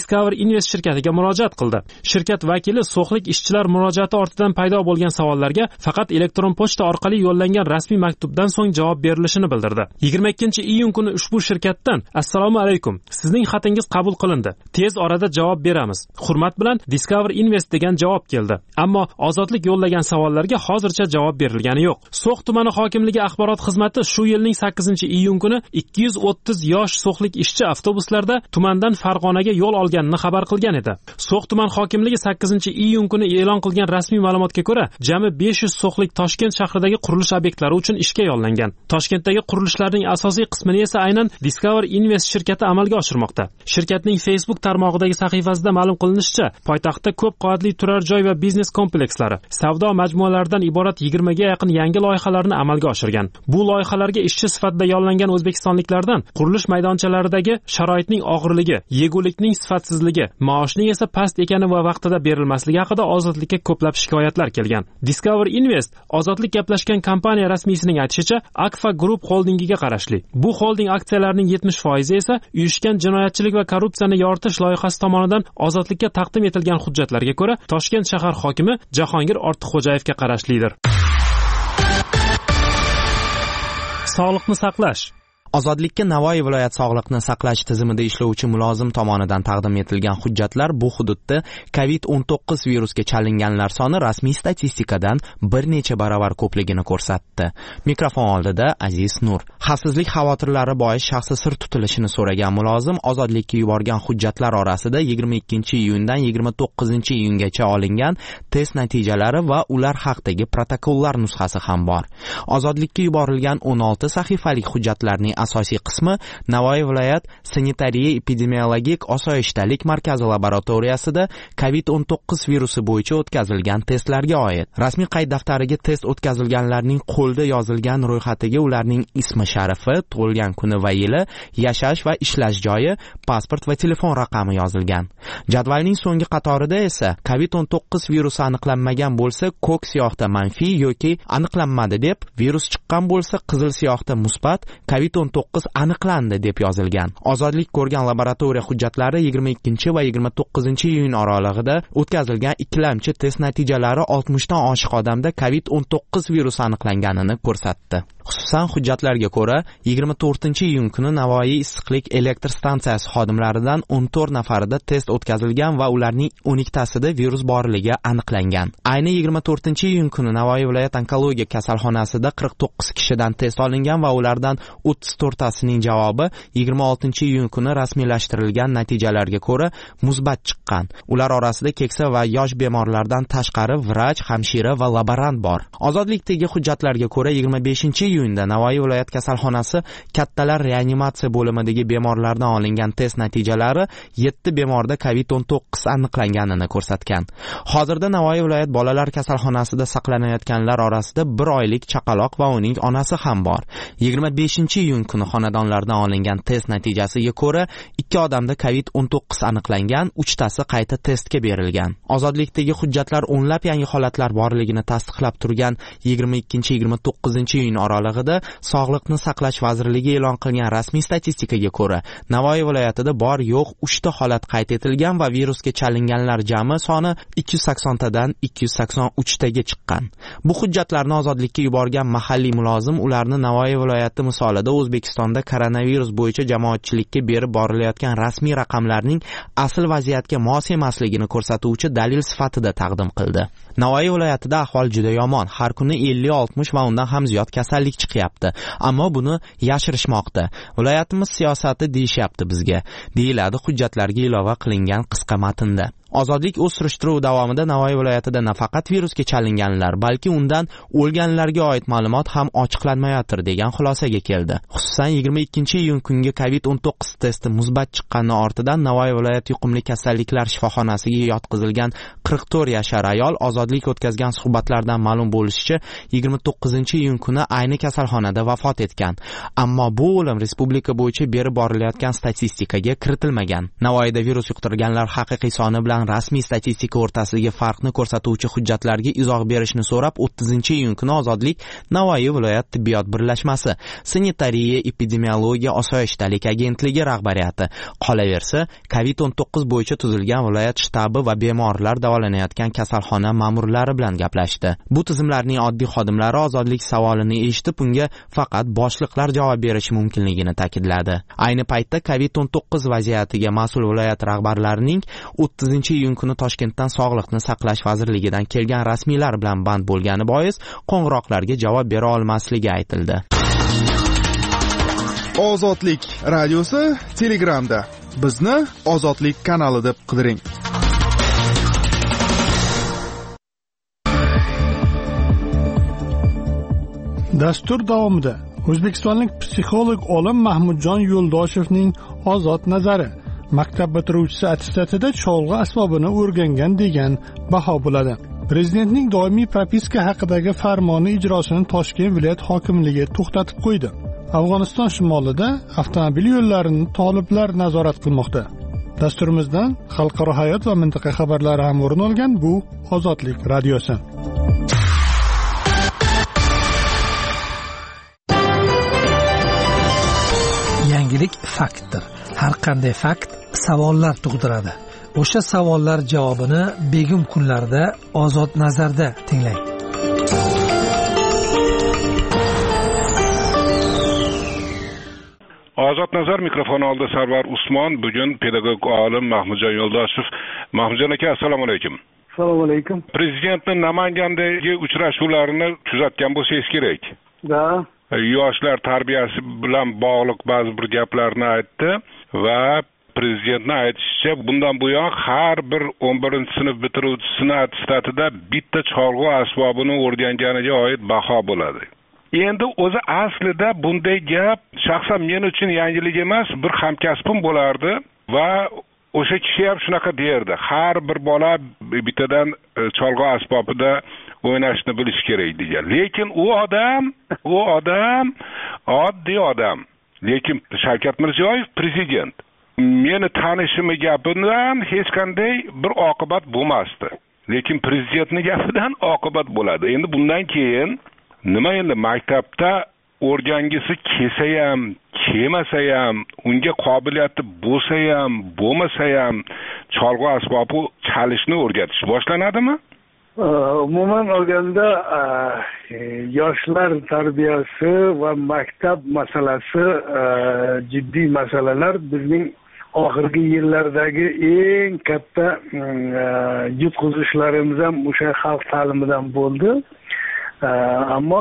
Invest shirkatiga murojaat qildi. Shirkat vakili so'xlik ishchilar murojaati ortidan paydo bo'lgan savollarga faqat elektron pochta orqali yo'llangan rasmiy maktubdan so'ng javob berilishini bildirdi. yigirma ikkinchi iyun kuni ushbu shirkatdan: "Assalomu alaykum. Sizning xatingiz qabul qilindi. Tez orada javob beramiz. Hurmat bilan Discover Invest" degan javob keldi. Ammo Ozodlik yo'llagan savollarga hozircha javob berilgani yo'q. So'x tumani hokimligi axborot xizmati shu yilning sakkizinchi iyun kuni ikki yuz o'ttiz yosh so'xlik ishchi avtobuslarda tumandan Farg'onaga yo'l olganini xabar qilgan edi. So'x tuman hokimligi sakkizinchi iyun kuni e'lon qilgan rasmiy ma'lumotga ko'ra, jami besh yuz so'xlik Toshkent shahridagi qurilish obyektlari uchun ishga yo'llangan. Toshkentdagi qurilishlarning asosiy qismini esa aynan Discover Invest shirkati amalga oshirmoqda. Shirkatning Facebook tarmog'idagi sahifasida ma'lum qilinishicha, poytaxtda ko'p qavatli turar joy va biznes komplekslari, savdo majmualaridan iborat yigirmaga yaqin yangi loyihalarni amalga oshirgan. Bu loyihalarga ishchi sifatida yo'llangan o'zbekistonliklardan qurilish maydonchalaridagi sharoitning og'irligi, yegulikning sifatsizligi, maoshning esa past ekani va vaqtida berilmasligi haqida Ozodlikka ko'plab shikoyatlar kelgan. Discover Invest Ozodlik gaplashgan kompaniya rasmiysining aytishicha, Akfa Group holdingiga qarashli. Bu holding aksiyalarining yetmish foizi esa uyushgan jinoyatchilik va korrupsiyani yoritish loyihasi tomonidan Ozodlikka taqdim etilgan hujjatlarga ko'ra Toshkent shahar hokimi Jahongir Ortiqxo'jayevga qarashlidir. Sog'liqni saqlash. Ozodlikka Navoiy viloyat sog'liqni saqlash tizimida ishlovchi mulozim tomonidan taqdim etilgan hujjatlar bu hududda covid o'n to'qqiz virusga chalinganlar soni rasmiy statistikadan bir necha baravar ko'pligini ko'rsatdi. Mikrofon oldida Aziz Nur. Xavfsizlik xavotirlari bois shaxsi sir tutilishini so'ragan mulozim Ozodlikka yuborgan hujjatlar orasida yigirma ikkinchi iyundan yigirma to'qqizinchi iyungacha olingan test natijalari va ular haqidagi protokollar nusxasi ham bor. Ozodlikka yuborilgan o'n olti sahifalik hujjatlarning asosiy qismi Navoiy viloyat sanitariya epidemiologik osoyishtalik markazi laboratoriyasida covid o'n to'qqiz virusi bo'yicha o'tkazilgan testlarga oid. Rasmiy qayd daftariga test o'tkazilganlarning qo'lda yozilgan ro'yxatiga ularning ismi sharifi, tug'ilgan kuni va yili, yashash va ishlash joyi, pasport va telefon raqami yozilgan. Jadvalning so'nggi qatorida esa covid o'n to'qqiz virusi aniqlanmagan bo'lsa ko'k siyohda manfiy yoki aniqlanmadi deb, virus chiqqan bo'lsa qizil siyohda musbat, covid o'n to'qqiz aniqlandi deb yozilgan. Ozodlik ko'rgan laboratoriya hujjatlari yigirma ikkinchi va yigirma to'qqizinchi iyun oralig'ida o'tkazilgan ikkilamchi test natijalari oltmishdan oshiq odamda covid o'n to'qqiz virusi aniqlanganini ko'rsatdi. Xususan hujjatlarga ko'ra yigirma to'rtinchi iyun kuni Navoiy issiqlik elektr stansiyasi xodimlaridan o'n to'rt nafarida test o'tkazilgan va ularning o'n ikkitasida virus borligi aniqlangan. Ayni yigirma to'rtinchi iyun kuni Navoiy viloyat onkologiya kasalxonasida qirq to'qqiz kishidan test olingan va ulardan o'ttiz to'rttasining javobi yigirma oltinchi iyun kuni rasmiylashtirilgan natijalarga ko'ra musbat chiqqan. Ular orasida keksa va yosh bemorlardan tashqari vrach, hamshira va laborant bor. Ozodlikdagi hujjatlarga ko'ra yigirma beshinchi iyunda Navoiy viloyat kasalxonasi kattalar reanimatsiya bo'limidagi bemorlardan olingan test natijalari yetti bemorda covid o'n to'qqiz aniqlanganini ko'rsatgan. Hozirda Navoiy viloyat bolalar kasalxonasida saqlanayotganlar orasida bir oylik chaqaloq va uning onasi ham bor. yigirma beshinchi iyun kuni xonadonlardan olingan test natijasiga ko'ra ikki odamda covid o'n to'qqiz aniqlangan, uchtasi qayta testga berilgan. Ozodlikdagi hujjatlar o'nlab yangi holatlar borligini tasdiqlab turgan yigirma ikkinchi yigirma to'qqizinchi iyun oralig'ida Sog'liqni saqlash vazirligi e'lon qilgan rasmiy statistikaga ko'ra Navoiy viloyatida bor yo'q uchta holat qayd etilgan va virusga chalinganlar jami soni ikki yuz sakson tadan ikki yuz sakson uch taga chiqqan. Bu hujjatlarni Ozodlikka yuborgan mahalliy mulozim ularni Navoiy viloyati misolida O'zbekistonda koronavirus bo'yicha jamoatchilikka berib borilayotgan rasmiy raqamlarning asl vaziyatga mos emasligini ko'rsatuvchi dalil sifatida taqdim qildi. Navoiy viloyatida ahvol juda yomon. Har kuni ellik oltmish va undan ham ziyod kasallik chiqyapti. Ammo buni yashirishmoqda. Viloyatimiz siyosati deyishyapti bizga, deyiladi hujjatlarga ilova qilingan qisqa matnda. Ozodlik o'z surishtiruv davomida Navoiy viloyatida nafaqat virusga chalinganlar, balki undan o'lganlarga oid ma'lumot ham ochiqlanmayotir degan xulosaga keldi. Xususan yigirma ikkinchi iyun kungi covid o'n to'qqiz testi musbat chiqqani ortidan Navoiy viloyat yuqumli kasalliklar shifoxonasiga yotqizilgan qirq to'rt yashar ayol Ozodlik o'tkazgan suhbatlardan ma'lum bo'lishicha yigirma to'qqizinchi iyun kuni ayni kasalxonada vafot etgan. Ammo bu o'lim respublika bo'yicha berib borilayotgan statistikaga kiritilmagan. Navoiyda virus yuqtirganlar haqiqiy soni bilan berilgan rasmiy statistika o'rtasidagi farqni ko'rsatuvchi hujjatlarga izoh berishni so'rab o'ttizinchi iyun kuni Ozodlik Navoiy viloyat tibbiyot birlashmasi sanitariya epidemiologiya osoyishtalik agentligi rahbariyati, qolaversa covid o'n to'qqiz bo'yicha tuzilgan viloyat shtabi va bemorlar davolanayotgan kasalxona ma'murlari bilan gaplashdi. Bu tizimlarning oddiy xodimlari Ozodlik savolini eshitib, unga faqat boshliqlar javob berishi mumkinligini ta'kidladi. Ayni paytda covid o'n to'qqiz vaziyatiga mas'ul viloyat rahbarlarining o'ttizinchi iyun kuni Toshkentdan Sog'liqni saqlash vazirligidan kelgan rasmiylar bilan band bo'lgani bois qo'ng'iroqlarga javob bera olmasligi aytildi. Ozodlik radiosi Telegramda. Bizni Ozodlik kanali deb qidiring. Dastur davomida O'zbekistonlik psixolog olim Mahmudjon Yo'ldoshevning ozod nazari maktab bitiruvchisi attestatida cholg'u asbobini o'rgangan degan baho bo'ladi. Prezidentning doimiy propiska haqidagi farmoni ijrosini Toshkent viloyat hokimligi to'xtatib qo'ydi. Afg'oniston shimolida avtomobil yo'llarini toliblar nazorat qilmoqda. Dasturimizdan xalqaro hayot va mintaqa xabarlari ham o'rin olgan bu Ozodlik radiosi. Yangilik faktdir. Har qanday fakt savollar tug'diradi. O'sha savollar javobini begim kunlarda Ozod nazarda tinglang. Ozod nazar mikrofoni oldida Sarvar Usmon, bugun pedagog olim Mahmudjon Yo'ldoshev. Mahmudjon aka, assalomu alaykum. Assalomu alaykum. Prezidentning Namangandagi uchrashuvlarini kuzatgan bo'lsangiz kerak. Da. Yoshlar tarbiyasi bilan bog'liq ba'zi bir gaplarni aytdi va prezidentning aytishicha, bundan buyon har bir o'n birinchi sinf bitiruvchisini attestatida bitta cholg'u asbobini o'rganganiga oid baho bo'ladi. Endi o'zi aslida bunday gap shaxsan men uchun yangilik emas, bir hamkasbim bo'lardi va o'sha kishi ham shunaqa derdi. Har bir bola bittadan cholg'u asbobida o'ynashni bilish kerak degan. Lekin u odam, u odam oddiy odam. Lekin Shavkat Mirziyoyev prezident. Meni tanishimi gapidan hech qanday bir oqibat bo'lmasdi. Lekin prezidentning gapidan oqibat bo'ladi. Endi bundan keyin nima endi maktabda o'rgangisi kelsa ham, kelmasa ham, unga qobiliyati bo'lsa ham, bo'lmasa ham cholg'u asbobi chalishni o'rgatish boshlanadimi? Umuman olganda yoshlar tarbiyasi va maktab masalasi jiddiy masalalar. Bizning oxirgi yillardagi eng katta yutqizishlarimiz ham o'sha xalq ta'limidan bo'ldi. Ammo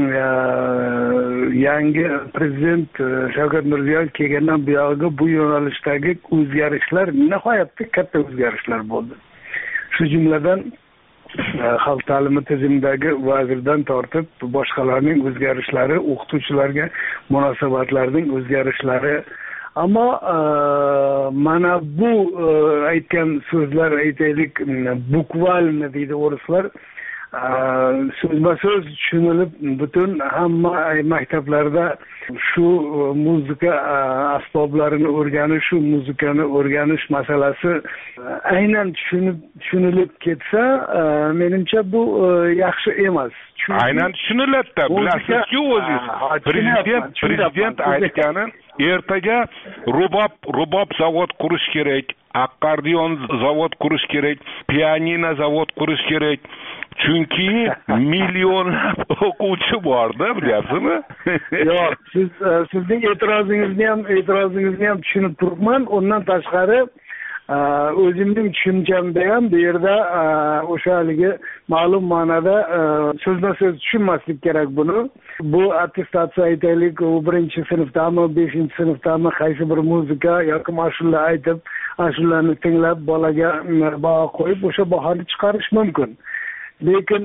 yangi prezident Shavkat Mirziyoyev kelgandan buyog'iga bu yo'nalishdagi o'zgarishlar nihoyatda katta o'zgarishlar bo'ldi. Shu jumladan xalq ta'limi tizimidagi vazirdan tortib boshqalarning o'zgarishlari, o'qituvchilarga munosabatlarning o'zgarishlari. Ammo mana bu aytgan so'zlar, aytaylik, bukvalni deydi o'rislar, so'zma-so'z tushunilib butun hamma maktablarda shu muzika asboblarini o'rganish, shu muzikani o'rganish masalasi aynan tushunib tushunilib ketsa, menimcha bu yaxshi emas. Aynan tushuniladi-da, bilasizki o'zingiz. Prezident prezident aytgani, ertaga rubob rubob zavod qurish kerak, akkordeon zavod qurish kerak, pianino zavod qurish kerak. Chunki millionlab o'quvchi bor-da, bilasizmi? Yo'q, siz sizning e'tirozingizni ham e'tirozingizni ham tushunib turibman. Undan tashqari o'zimning tushunchamda ham bu yerda o'sha haligi ma'lum ma'noda so'zma-so'z tushunmaslik kerak buni. Bu attestatsiya aytaylik, u birinchi sinfdami, beshinchi sinfdami qaysi bir muzika yoki mash'ula aytib, ashulani tinglab bolaga baho qo'yib o'sha bahoni chiqarish mumkin. Lekin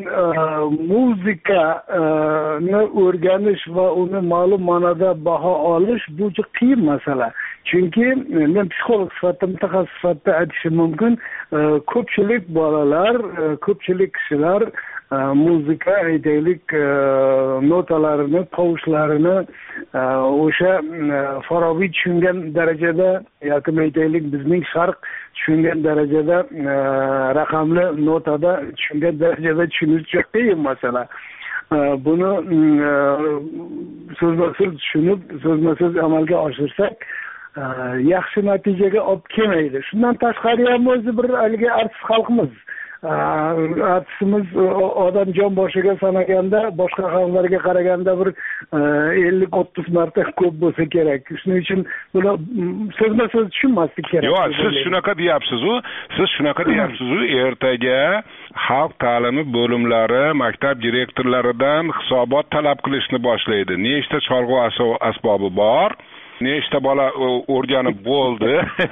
muzikani o'rganish va uni ma'lum ma'noda baho olish bu juda qiyin masala. Chunki men psixolog sifatida, mutaxassis sifatida aytishim mumkin, ko'pchilik bolalar, ko'pchilik kishilar muzika aytaylik notalarini, tovushlarini o'sha farobiy tushungan darajada yoki aytaylik bizning sharq tushungan darajada raqamli notada tushungan darajada tushunish juda qiyin masala. Buni so'zma so'z tushunib, so'zma so'z amalga oshirsak yaxshi natijaga olib kelmaydi. Shundan tashqari ham o'zi bir haligi artist xalqimiz. Artistimiz odam jon boshiga sanaganda boshqa xalqlarga qaraganda bir ellik o'ttiz marta ko'p bo'lsa kerak. Shuning uchun buni so'zma so'z tushunmaslik kerak. Yo'q, siz shunaqa deyapsiz-u, siz shunaqa deyapsiz-u, ertaga xalq ta'limi bo'limlari maktab direktorlaridan hisobot talab qilishni boshlaydi. Nechta cholg'u asbobi bor? Nechta bola o'rganib bo'ldi?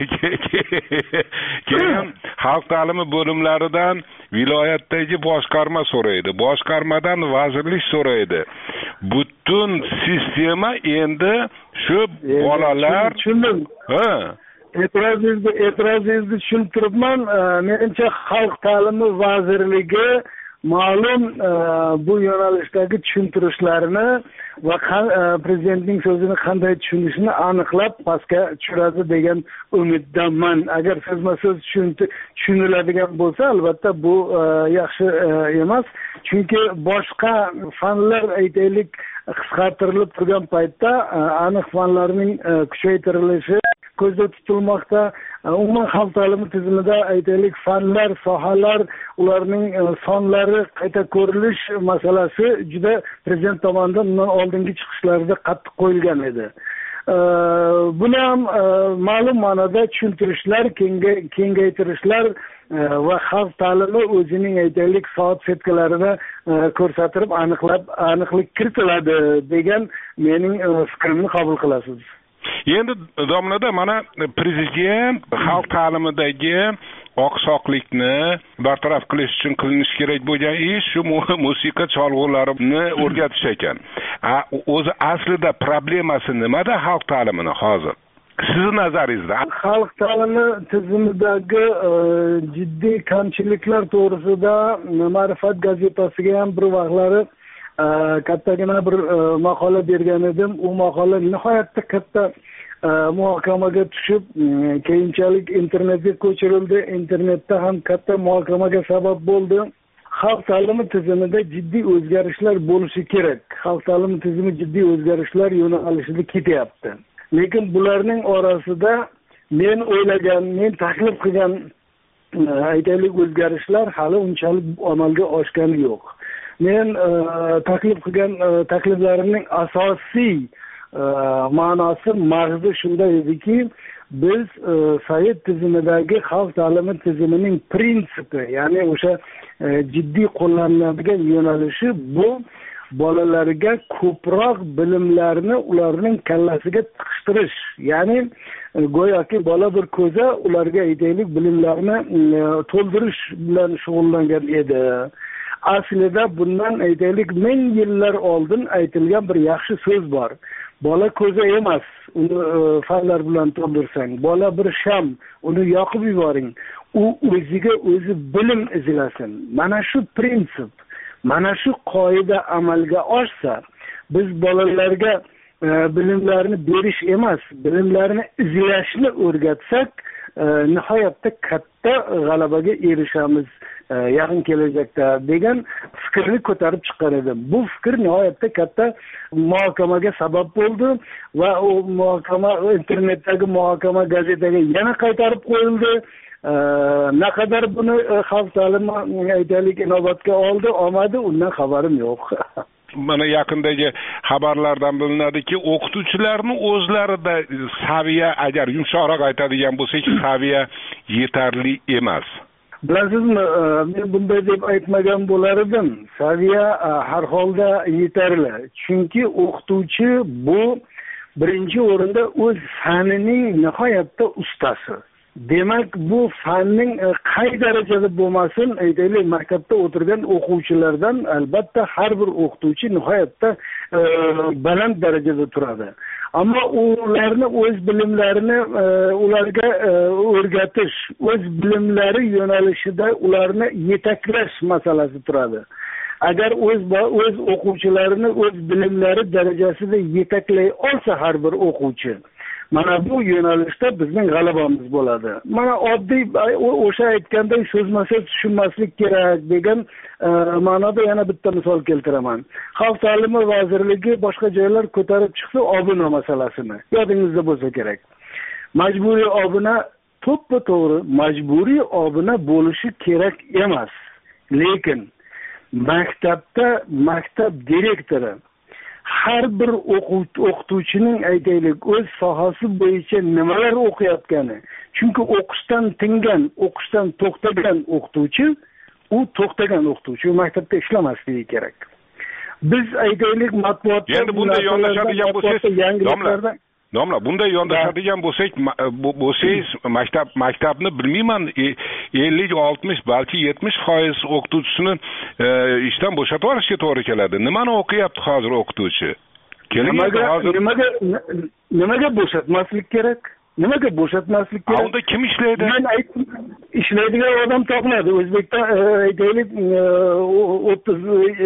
Keyin xalq ta'limi bo'limlaridan viloyatdagi boshqarma so'raydi, boshqarmadan vazirlik so'raydi. Butun sistema endi shu bolalar tushundim. Ha. E'tirozingizni e'tirozingizni tushunib turibman. Menimcha xalq ta'limi vazirligi ma'lum bu yo'nalishdagi tushuntirishlarni va prezidentning so'zini qanday tushunishni aniqlab pastga tushiradi degan umiddaman. Agar so'zma so'z tushuniladigan bo'lsa, albatta bu yaxshi emas. Chunki boshqa fanlar aytaylik qisqartirilib turgan paytda aniq fanlarning kuchaytirilishi ko'zda tutilmoqda. Umuman xalq ta'limi tizimida aytaylik fanlar, sohalar, ularning sonlari qayta ko'rilish masalasi juda prezident tomonidan undan oldingi chiqishlarda qattiq qo'yilgan edi. Buni ham ma'lum ma'noda tushuntirishlar, kengaytirishlar va xalq ta'limi o'zining aytaylik soat setkalarini ko'rsatib aniqlab aniqlik kiritiladi degan mening fikrimni qabul qilasiz. Endi domlada mana prezident xalq ta'limidagi oqsoqlikni bartaraf qilish uchun qilinish kerak bo'lgan ish shu musiqa cholg'ularini o'rgatish ekan. O'zi aslida problemasi nimada xalq ta'limini hozir? Siz nazaringizda xalq ta'limi tizimidagi jiddiy kamchiliklar to'g'risida Ma'rifat gazetasiga ham bir vaqtlari kattagina bir maqola bergan edim. U maqola nihoyatda katta muhokamaga tushib, keyinchalik internetga ko'chirildi. Internetda ham katta muhokamaga sabab bo'ldi. Xalq ta'limi tizimida jiddiy o'zgarishlar bo'lishi kerak. Xalq ta'limi tizimi jiddiy o'zgarishlar yo'nalishida ketyapti. Lekin bularning orasida men o'ylagan, men taklif qilgan aytaylik o'zgarishlar hali unchalik amalga oshgani yo'q. Men taklif qilgan takliflarimning asosiy ma'nosi mag'zi shunday ediki, biz sovet tizimidagi xalq ta'limi tizimining prinsipi, ya'ni o'sha jiddiy qo'llaniladigan yo'nalishi bu bolalarga ko'proq bilimlarni ularning kallasiga tiqishtirish. Ya'ni go'yoki bola bir ko'za ularga aytaylik bilimlarni to'ldirish bilan shug'ullangan edi. Aslida bundan aytaylik ming yillar oldin aytilgan bir yaxshi so'z bor. Bola ko'za emas, uni fanlar bilan to'ldirsang, bola bir sham, uni yoqib yuboring. U o'ziga o'zi bilim izlasin. Mana shu prinsip, mana shu qoida amalga oshsa, biz bolalarga bilimlarni berish emas, bilimlarni izlashni o'rgatsak, nihoyatda katta g'alabaga erishamiz yaqin kelajakda degan fikrni ko'tarib chiqqan edim. Bu fikr nihoyatda katta muhokamaga sabab bo'ldi va u muhokama internetdagi muhokama gazetaga yana qaytarib qo'yildi. Naqadar buni xalq ta'limi aytaylik inobatga oldi, olmadi, undan xabarim yo'q. Mana yaqindagi xabarlardan bilinadiki, o'qituvchilarning o'zlarida saviya, agar yumshoqroq aytadigan bo'lsak, saviya yetarli emas. Bilasizmi, men bunday deb aytmagan bo'lar edim. Saviya har holda yetarli. Chunki o'qituvchi bu birinchi o'rinda o'z fanining nihoyatda ustasi. Demak, bu fanning qay darajada bo'lmasin, aytaylik, maktabda o'tirgan o'quvchilardan albatta har bir o'qituvchi nihoyatda baland darajada turadi. Ammo ularni o'z bilimlarini ularga o'rgatish, o'z bilimlari yo'nalishida ularni yetaklash masalasi turadi. agar o'z o'z o'quvchilarini o'z bilimlari darajasida yetaklay olsa har bir o'quvchi, mana bu yo'nalishda bizning g'alabamiz bo'ladi. Mana oddiy o'sha aytganday so'zmasa tushunmaslik kerak degan ma'noda yana bitta misol keltiraman. Xalq ta'limi vazirligi boshqa joylar ko'tarib chiqsa obuna masalasini, yodingizda bo'lsa kerak. Majburiy obuna to'ppa-to'g'ri majburiy obuna bo'lishi kerak emas. Lekin maktabda maktab direktori har bir o'qituvchining aytaylik o'z sohasi bo'yicha nimalar o'qiyotgani, chunki o'qishdan tingan, o'qishdan to'xtagan o'qituvchi, u to'xtagan o'qituvchi maktabda ishlamasligi kerak. Biz aytaylik matbuotda endi bunday yondashadigan bo'lsangiz, domla, bunday yondashadigan bo'lsak, bo'lsangiz maktab maktabni bilmayman ellik oltmish balki yetmish foiz o'qituvchisini ishdan bo'shatib yuborishga to'g'ri keladi. Nimani o'qiyapti hozir o'qituvchi? Nimaga nimaga nimaga bo'shatmaslik kerak? Nimaga bo'shatmaslik kerak? Unda kim ishlaydi? Men aytdim, ishlaydigan odam topiladi. O'zbekda aytaylik o'ttiz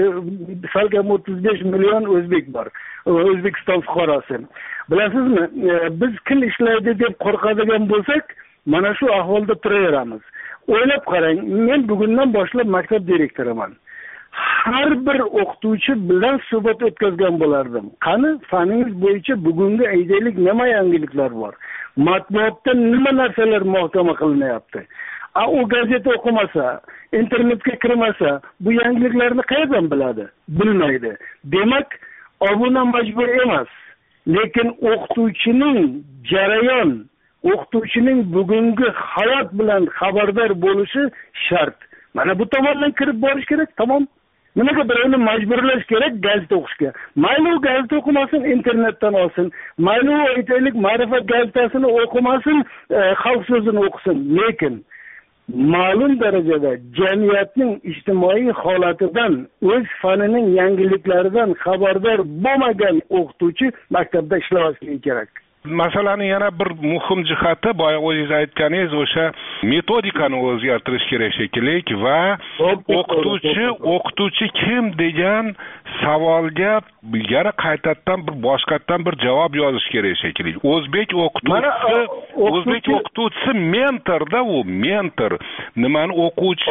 salkam o'ttiz besh million o'zbek bor. O'zbekiston fuqarosi. Bilasizmi, biz kim ishlaydi deb qo'rqadigan bo'lsak, mana shu ahvolda turaveramiz. O'ylab qarang, men bugundan boshlab maktab direktoriman. Har bir o'qituvchi bilan suhbat o'tkazgan bo'lardim. Qani faningiz bo'yicha bugungi aytaylik nima yangiliklar bor? Matbuotda nima narsalar muhokama qilinyapti? A u gazeta o'qimasa, internetga kirmasa, bu yangiliklarni qayerdan biladi? Bilmaydi. Demak, obuna majbur emas. Lekin o'qituvchining jarayon, o'qituvchining bugungi hayot bilan xabardor bo'lishi shart. Mana bu tomondan kirib borish kerak, tamom. Nimaga birovni majburlash kerak gazeta o'qishga? Mayli u gazeta o'qimasin, internetdan olsin. Mayli u aytaylik ma'rifat gazetasini o'qimasin, xalq so'zini o'qisin. Lekin ma'lum darajada jamiyatning ijtimoiy holatidan, o'z fanining yangiliklaridan xabardor bo'lmagan o'qituvchi maktabda ishlashi kerak. Masalani yana bir muhim jihati, boya o'zingiz aytganingiz, o'sha metodikani o'zgartirish kerak shekilli va o'qituvchi, o'qituvchi kim degan savolga yana qaytadan bir boshqatdan bir javob yozish kerak shekilli. O'zbek o'qituvchisi, o'zbek o'qituvchisi mentorda, u mentor. Nimani o'quvchi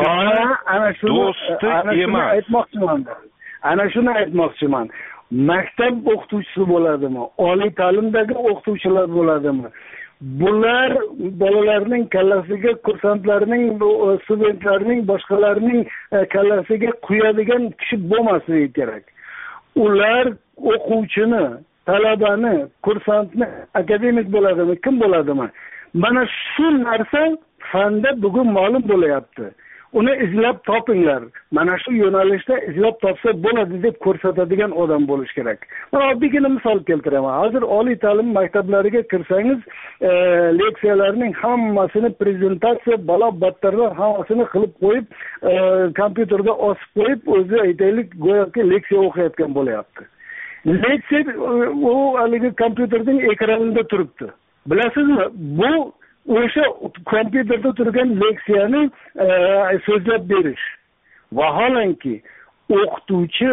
do'sti emas. Aytmoqchiman. Ana shuni aytmoqchiman. Maktab o'qituvchisi bo'ladimi? Oliy ta'limdagi o'qituvchilar bo'ladimi? Bular bolalarning kallasiga, kursantlarning, studentlarning, boshqalarning kallasiga quyadigan kishi bo'lmasligi kerak. Ular o'quvchini, talabani, kursantni, akademik bo'ladimi, kim bo'ladimi? Mana shu narsa fanda bugun ma'lum bo'layapti. Uni izlab topinglar. Mana shu yo'nalishda izlab topsa bo'ladi deb ko'rsatadigan odam bo'lish kerak. Men oddiygina misol keltiraman. Hozir oliy ta'lim maktablariga kirsangiz, leksiyalarning hammasini prezentatsiya, balo battarlar hammasini qilib qo'yib, kompyuterda osib qo'yib, o'zi aytaylik go'yoki leksiya o'qiyotgan bo'layapti. Leksiya u haligi kompyuterning ekranida turibdi. Bilasizmi? Bu o'sha kompyuterda turgan leksiyani so'zlab berish. Vaholanki o'qituvchi,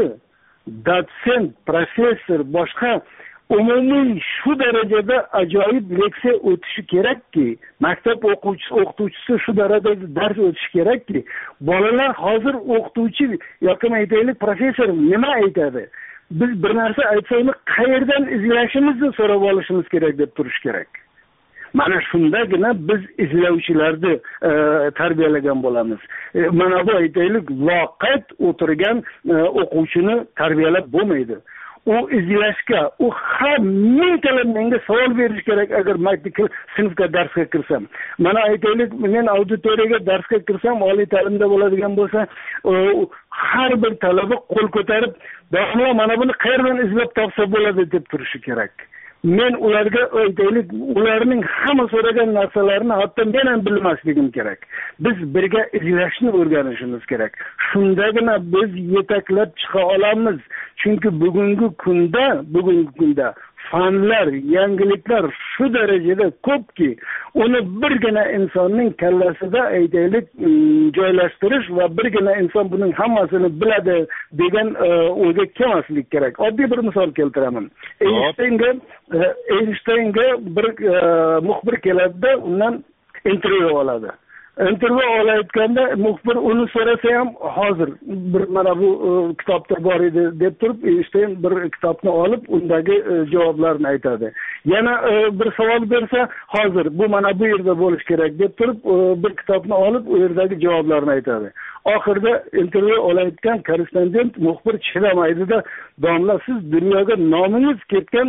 dotsent, professor, boshqa umumiy shu darajada ajoyib leksiya o'tishi kerakki, maktab o'quvchisi, o'qituvchisi shu darajada dars o'tishi kerakki, bolalar hozir o'qituvchi yoki aytaylik professor nima aytadi? Biz bir narsa aytsak, qayerdan izlashimizni so'rab olishimiz kerak deb turish kerak. Mana shundagina biz izlovchilarni e, tarbiyalagan bo'lamiz. E, mana bu aytaylik loqayd o'tirgan e, o'quvchini tarbiyalab bo'lmaydi. U izlashga, u har mingtalab menga savol berish kerak agar maktab sinfga darsga kirsam. Mana aytaylik, men auditoriyaga darsga kirsam, oliy ta'limda bo'ladigan bo'lsa, e, har bir talaba qo'l ko'tarib, "Domla, mana buni qayerdan izlab topsa bo'ladi" deb turishi kerak. Men ularga aytaylik, ularning hamma so'ragan narsalarini hatto men ham bilmasligim kerak. Biz birga izlashni o'rganishimiz kerak. Shundagina biz yetaklab chiqa olamiz. Chunki bugungi kunda, bugungi kunda fanlar, yangiliklar shu darajada ko'pki, uni birgina insonning kallasida aytaylik joylashtirish va birgina inson buning hammasini biladi degan o'yga kelmaslik kerak. Oddiy bir misol keltiraman. Einsteinga Einsteinga bir muxbir keladi, undan intervyu oladi. Intervyu olayotganda muxbir uni so'rasa ham hozir bir mana bu kitobda bor edi deb turib, Einstein bir kitobni olib undagi javoblarni aytadi. Yana bir savol bersa, hozir bu mana bu yerda bo'lish kerak deb turib, bir kitobni olib u yerdagi javoblarni aytadi. Oxirida intervyu olayotgan korrespondent muxbir chidamaydi-da, "Domla, siz dunyoga nomingiz ketgan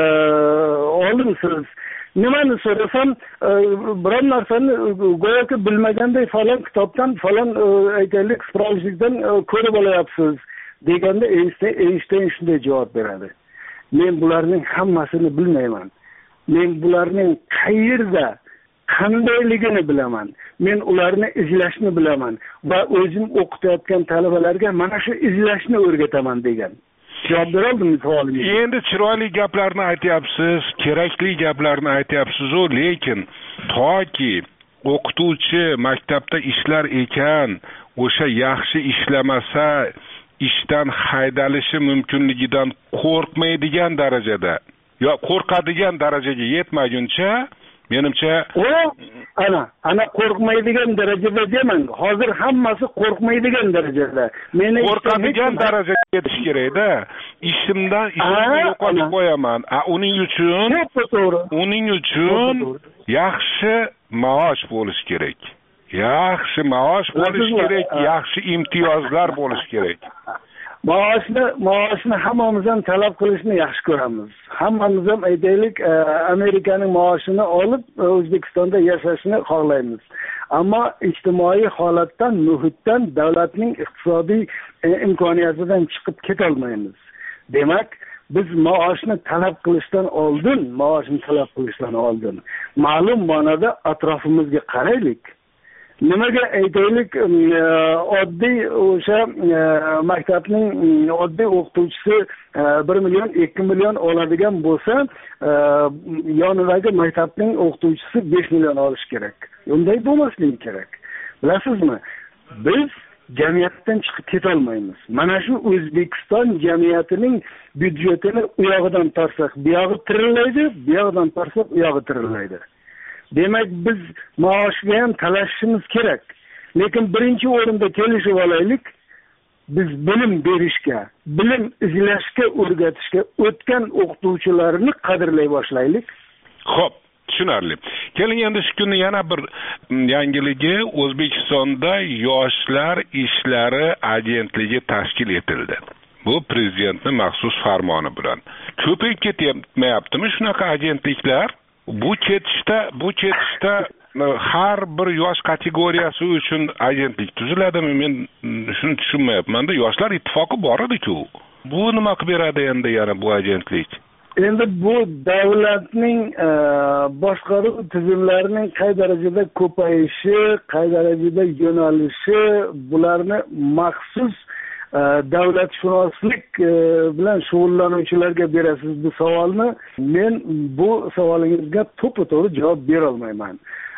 olimsiz. Nimani so'rasam, biror narsani go'yoki bilmaganday falon kitobdan, falon aytaylik spravishlikdan ko'rib olyapsiz" deganda Einstein shunday javob beradi: "Men bularning hammasini bilmayman. Men bularning qayerda qandayligini bilaman. Men ularni izlashni bilaman va o'zim o'qitayotgan talabalarga mana shu izlashni o'rgataman" degan. Javob beroldim savolimga. Endi chiroyli gaplarni aytyapsiz, kerakli gaplarni aytyapsiz-ku, lekin toki o'qituvchi maktabda ishlar ekan, o'sha yaxshi ishlamasa ishdan haydalishi mumkinligidan qo'rqmaydigan darajada, yo qo'rqadigan darajaga yetmaguncha, menimcha o ana ana qo'rqmaydigan darajada demang. Hozir hammasi qo'rqmaydigan darajada. Meni qo'rqadigan darajaga yetish kerak-da. Ishimdan ishimni yo'qotib qo'yaman. A uning uchun uning uchun yaxshi maosh bo'lish kerak. Yaxshi maosh bo'lish kerak, yaxshi imtiyozlar bo'lish kerak. Maoshni maoshni hammamiz ham talab qilishni yaxshi ko'ramiz. Hammamiz ham aytaylik Amerikaning maoshini olib O'zbekistonda yashashni xohlaymiz. Ammo ijtimoiy holatdan, muhitdan, davlatning iqtisodiy imkoniyatidan chiqib keta olmaymiz. Demak, biz maoshni talab qilishdan oldin, maoshni talab qilishdan oldin ma'lum ma'noda atrofimizga qaraylik. Nimaga aytaylik, oddiy o'sha maktabning oddiy o'qituvchisi bir million, ikki million oladigan bo'lsa, yonidagi maktabning o'qituvchisi besh million olish kerak. Unday bo'lmasligi kerak. Bilasizmi? Biz jamiyatdan chiqib keta olmaymiz. Mana shu O'zbekiston jamiyatining byudjetini u yog'idan torsak, bu yog'i tirillaydi, bu yog'idan torsak, u yog'i tirillaydi. Demak, biz maoshga ham talashishimiz kerak. Lekin birinchi o'rinda kelishib olaylik, biz bilim berishga, bilim izlashga, o'rgatishga o'tgan o'qituvchilarni qadrlay boshlaylik. Xo'p, tushunarli. Keling, endi shu kunni yana bir yangiligi, O'zbekistonda Yoshlar ishlari agentligi tashkil etildi. Bu prezidentning maxsus farmoni bilan. Ko'payib ketmayaptimi shunaqa agentliklar? Bu ketishda, bu ketishda har bir yosh kategoriyasi uchun agentlik tuziladimi? Men shuni tushunmayapman-da. Yoshlar ittifoqi bor edi-ku. Bu nima qilib beradi endi yana bu agentlik? Endi bu davlatning boshqaruv tizimlarining qay darajada ko'payishi, qay darajada yo'nalishi, bularni maxsus davlatshunoslik bilan shug'ullanuvchilarga berasiz bu savolni. Men bu savolingizga to'ppa-to'g'ri javob bera olmayman.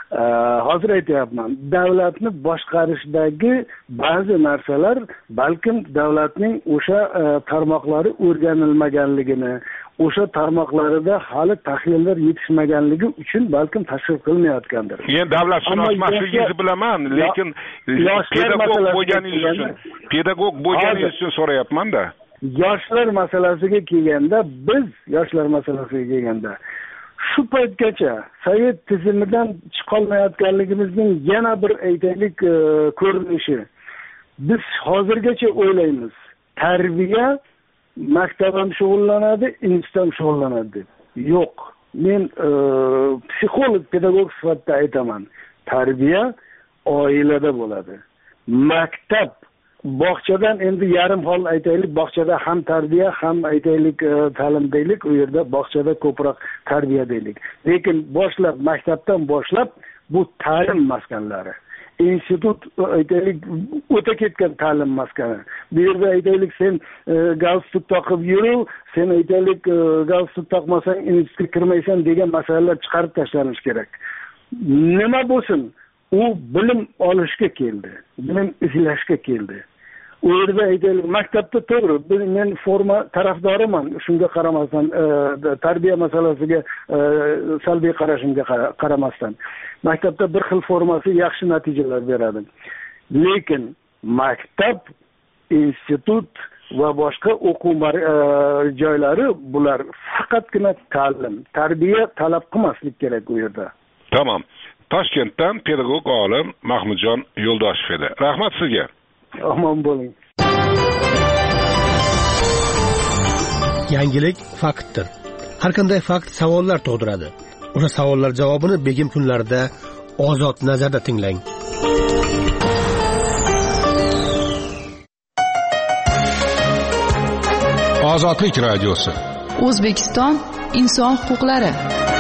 Hozir aytyapman, davlatni boshqarishdagi ba'zi narsalar balkim davlatning o'sha tarmoqlari o'rganilmaganligini, o'sha tarmoqlarida hali tahlillar yetishmaganligi uchun balkim tashkil qilinayotgandir. Men davlatshunosmasligingizni bilaman, lekin pedagog bo'lganingiz uchun, pedagog bo'lganingiz uchun so'rayapman-da. Yoshlar masalasiga kelganda, biz yoshlar masalasiga kelganda shu paytgacha Sovet tizimidan chiqolmayotganligimizning yana bir aytaylik ko'rinishi. Biz hozirgacha o'ylaymiz, tarbiya maktab ham shug'ullanadi, institut ham shug'ullanadi. Yo'q. Men psixolog, pedagog sifatida aytaman. Tarbiya oilada bo'ladi. Maktab bog'chadan endi yarim hol aytaylik, bog'chada ham tarbiya, ham aytaylik ta'lim deylik, u yerda bog'chada ko'proq tarbiya deylik. Lekin boshlab maktabdan boshlab bu ta'lim maskanlari. institut aytaylik o'ta ketgan ta'lim maskani. Bu yerda aytaylik sen galstuk taqib yur, sen aytaylik galstuk taqmasang institutga kirmaysan degan masalalar chiqarib tashlanish kerak. Nima bo'lsin, u bilim olishga keldi, bilim izlashga keldi. U yerda aytaylik maktabda to'g'ri, men forma tarafdoriman, shunga qaramasdan tarbiya masalasiga salbiy qarashimga qaramasdan. Maktabda bir xil formasi yaxshi natijalar beradi. Lekin maktab, institut va boshqa o'quv joylari bular faqatgina ta'lim, tarbiya talab qilmaslik kerak u yerda. Tamam. Toshkentdan pedagog olim Mahmudjon Yo'ldoshev edi. Rahmat sizga. Omon bo'ling. Yangilik faktdir. Har qanday fakt savollar tug'diradi. O'sha savollar javobini begim kunlarida ozod nazarda tinglang. Ozodlik radiosi. O'zbekiston inson huquqlari.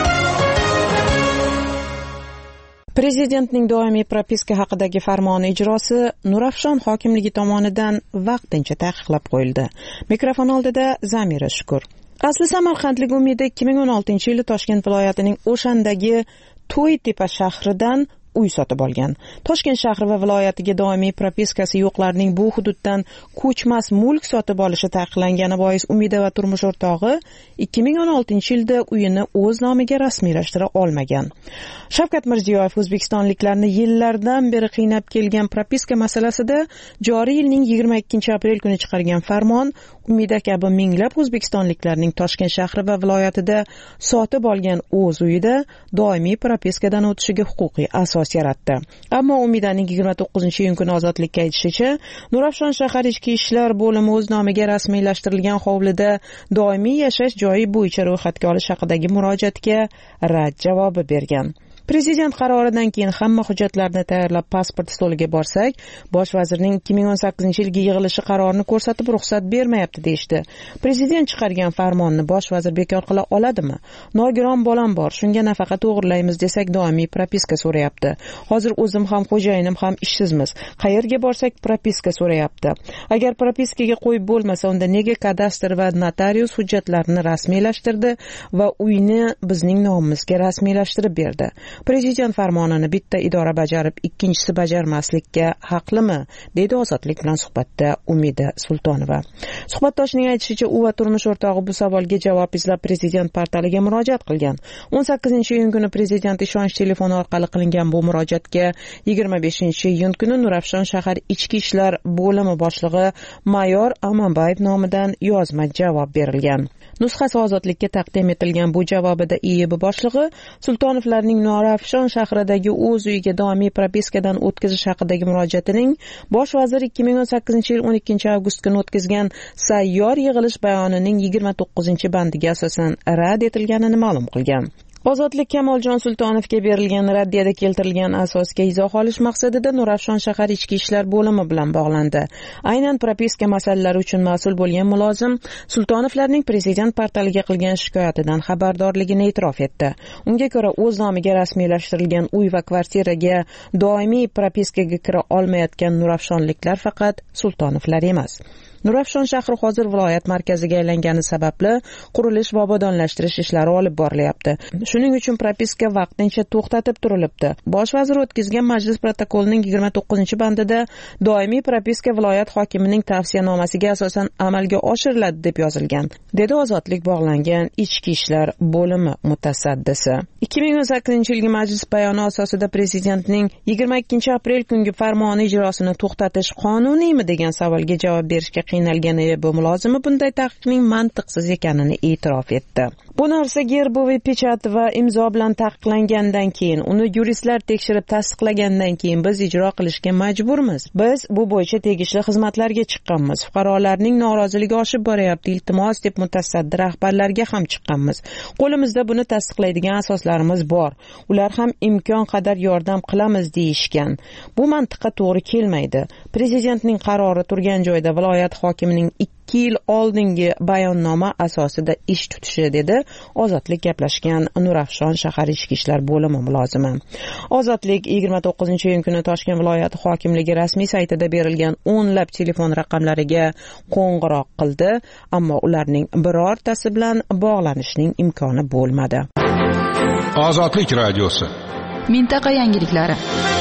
Prezidentning doimiy propiska haqidagi farmoni ijrosi Nurafshon hokimligi tomonidan vaqtincha taqiqlab qo'yildi. Mikrofon oldida Zamira Shukur. Asli samarqandlik Umida ikki ming o'n oltinchi yili Toshkent viloyatining O'shandagi To'ytepa shahridan uy sotib olgan. Toshkent shahri va viloyatiga doimiy propiskasi yo'qlarning bu hududdan ko'chmas mulk sotib olishi taqiqlangani bois Umida va turmush o'rtog'i ikki ming o'n oltinchi yilda uyini o'z nomiga rasmiylashtira olmagan. Shavkat Mirziyoyev o'zbekistonliklarni yillardan beri qiynab kelgan propiska masalasida joriy yilning yigirma ikkinchi aprel kuni chiqargan farmon Umida kabi minglab o'zbekistonliklarning Toshkent shahri va viloyatida sotib olgan o'z uyida doimiy propiskadan o'tishiga huquqiy asos yaratdi. Ammo Umidaning yigirma to'qqizinchi iyun kuni ozodlikka aytishicha, Nurafshon shahar ichki ishlar bo'limi o'z nomiga rasmiylashtirilgan hovlida doimiy yashash joyi bo'yicha ro'yxatga olish haqidagi murojaatga rad javobi bergan. Prezident qaroridan keyin hamma hujjatlarni tayyorlab pasport stoliga borsak, bosh vazirning ikki ming o'n sakkizinchi yilgi yig'ilishi qarorini ko'rsatib ruxsat bermayapti deyishdi. Prezident chiqargan farmonni bosh vazir bekor qila oladimi? Nogiron bolam bor, shunga nafaqa to'g'irlaymiz desak doimiy propiska so'rayapti. Hozir o'zim ham xo'jayinim ham ishsizmiz. Qayerga borsak propiska so'rayapti. Agar propiskaga qo'yib bo'lmasa, unda nega kadastr va notarius hujjatlarini rasmiylashtirdi va uyni bizning nomimizga rasmiylashtirib berdi? Prezident farmonini bitta idora bajarib, ikkinchisi bajarmaslikka haqlimi? Dedi Ozodlik bilan suhbatda Umida Sultonova. Suhbatdoshining aytishicha, u va turmush o'rtog'i bu savolga javob izlab prezident portaliga murojaat qilgan. o'n sakkizinchi iyun kuni prezident ishonch telefoni orqali qilingan bu murojaatga yigirma beshinchi iyun kuni Nurafshon shahar ichki ishlar bo'limi boshlig'i Mayor Amanbayev nomidan yozma javob berilgan. Nusxasi Ozodlikka taqdim etilgan bu javobida I E B boshlig'i Sultonovlarning Nurafshon shahridagi o'z uyiga doimiy propiskadan o'tkazish haqidagi murojaatining bosh vazir ikki ming o'n sakkizinchi yil o'n ikkinchi avgust kuni o'tkazgan sayyor yig'ilish bayonining yigirma to'qqizinchi bandiga asosan rad etilganini ma'lum qilgan. Ozodlik Kamoljon Sultonovga berilgan raddiyada keltirilgan asosga izoh olish maqsadida Nurafshon shahar ichki ishlar bo'limi bilan bog'landi. Aynan propiska masalalari uchun mas'ul bo'lgan mulozim Sultonovlarning prezident portaliga qilgan shikoyatidan xabardorligini e'tirof etdi. Unga ko'ra, o'z nomiga rasmiylashtirilgan uy va kvartiraga doimiy propiskaga kira olmayotgan Nurafshonliklar faqat Sultonovlar emas. Nurafshon shahri hozir viloyat markaziga aylangani sababli qurilish va obodonlashtirish ishlari olib borilyapti. Shuning uchun propiska vaqtincha to'xtatib turilibdi. Bosh vazir o'tkazgan majlis protokolining yigirma to'qqizinchi bandida doimiy propiska viloyat hokimining tavsiyanomasiga asosan amalga oshiriladi deb yozilgan, dedi Ozodlik bog'langan ichki ishlar bo'limi mutasaddisi. ikki ming o'n sakkizinchi yilgi majlis bayoni asosida prezidentning yigirma ikkinchi aprel kungi farmoni ijrosini to'xtatish qonuniymi degan savolga javob berishga qiynalgan E B mulozimi bunday taqiqning mantiqsiz ekanini e'tirof etdi. Bu narsa gerboviy pechat va imzo bilan taqiqlangandan keyin, uni yuristlar tekshirib tasdiqlagandan keyin biz ijro qilishga majburmiz. Biz bu bo'yicha tegishli xizmatlarga chiqqanmiz. Fuqarolarning noroziligi oshib boryapti, iltimos deb mutasaddi rahbarlarga ham chiqqanmiz. Qo'limizda buni tasdiqlaydigan asoslarimiz bor. Ular ham imkon qadar yordam qilamiz deyishgan. Bu mantiqqa to'g'ri kelmaydi. Prezidentning qarori turgan joyda viloyat hokimining ikki ikki yil oldingi bayonnoma asosida ish tutishi, dedi Ozodlik gaplashgan Nurafshon shahar ichki ishlar bo'limi mulozimi. Ozodlik yigirma to'qqizinchi iyun kuni Toshkent viloyati hokimligi rasmiy saytida berilgan o'nlab telefon raqamlariga qo'ng'iroq qildi, ammo ularning birortasi bilan bog'lanishning imkoni bo'lmadi. Ozodlik radiosi. Mintaqa yangiliklari.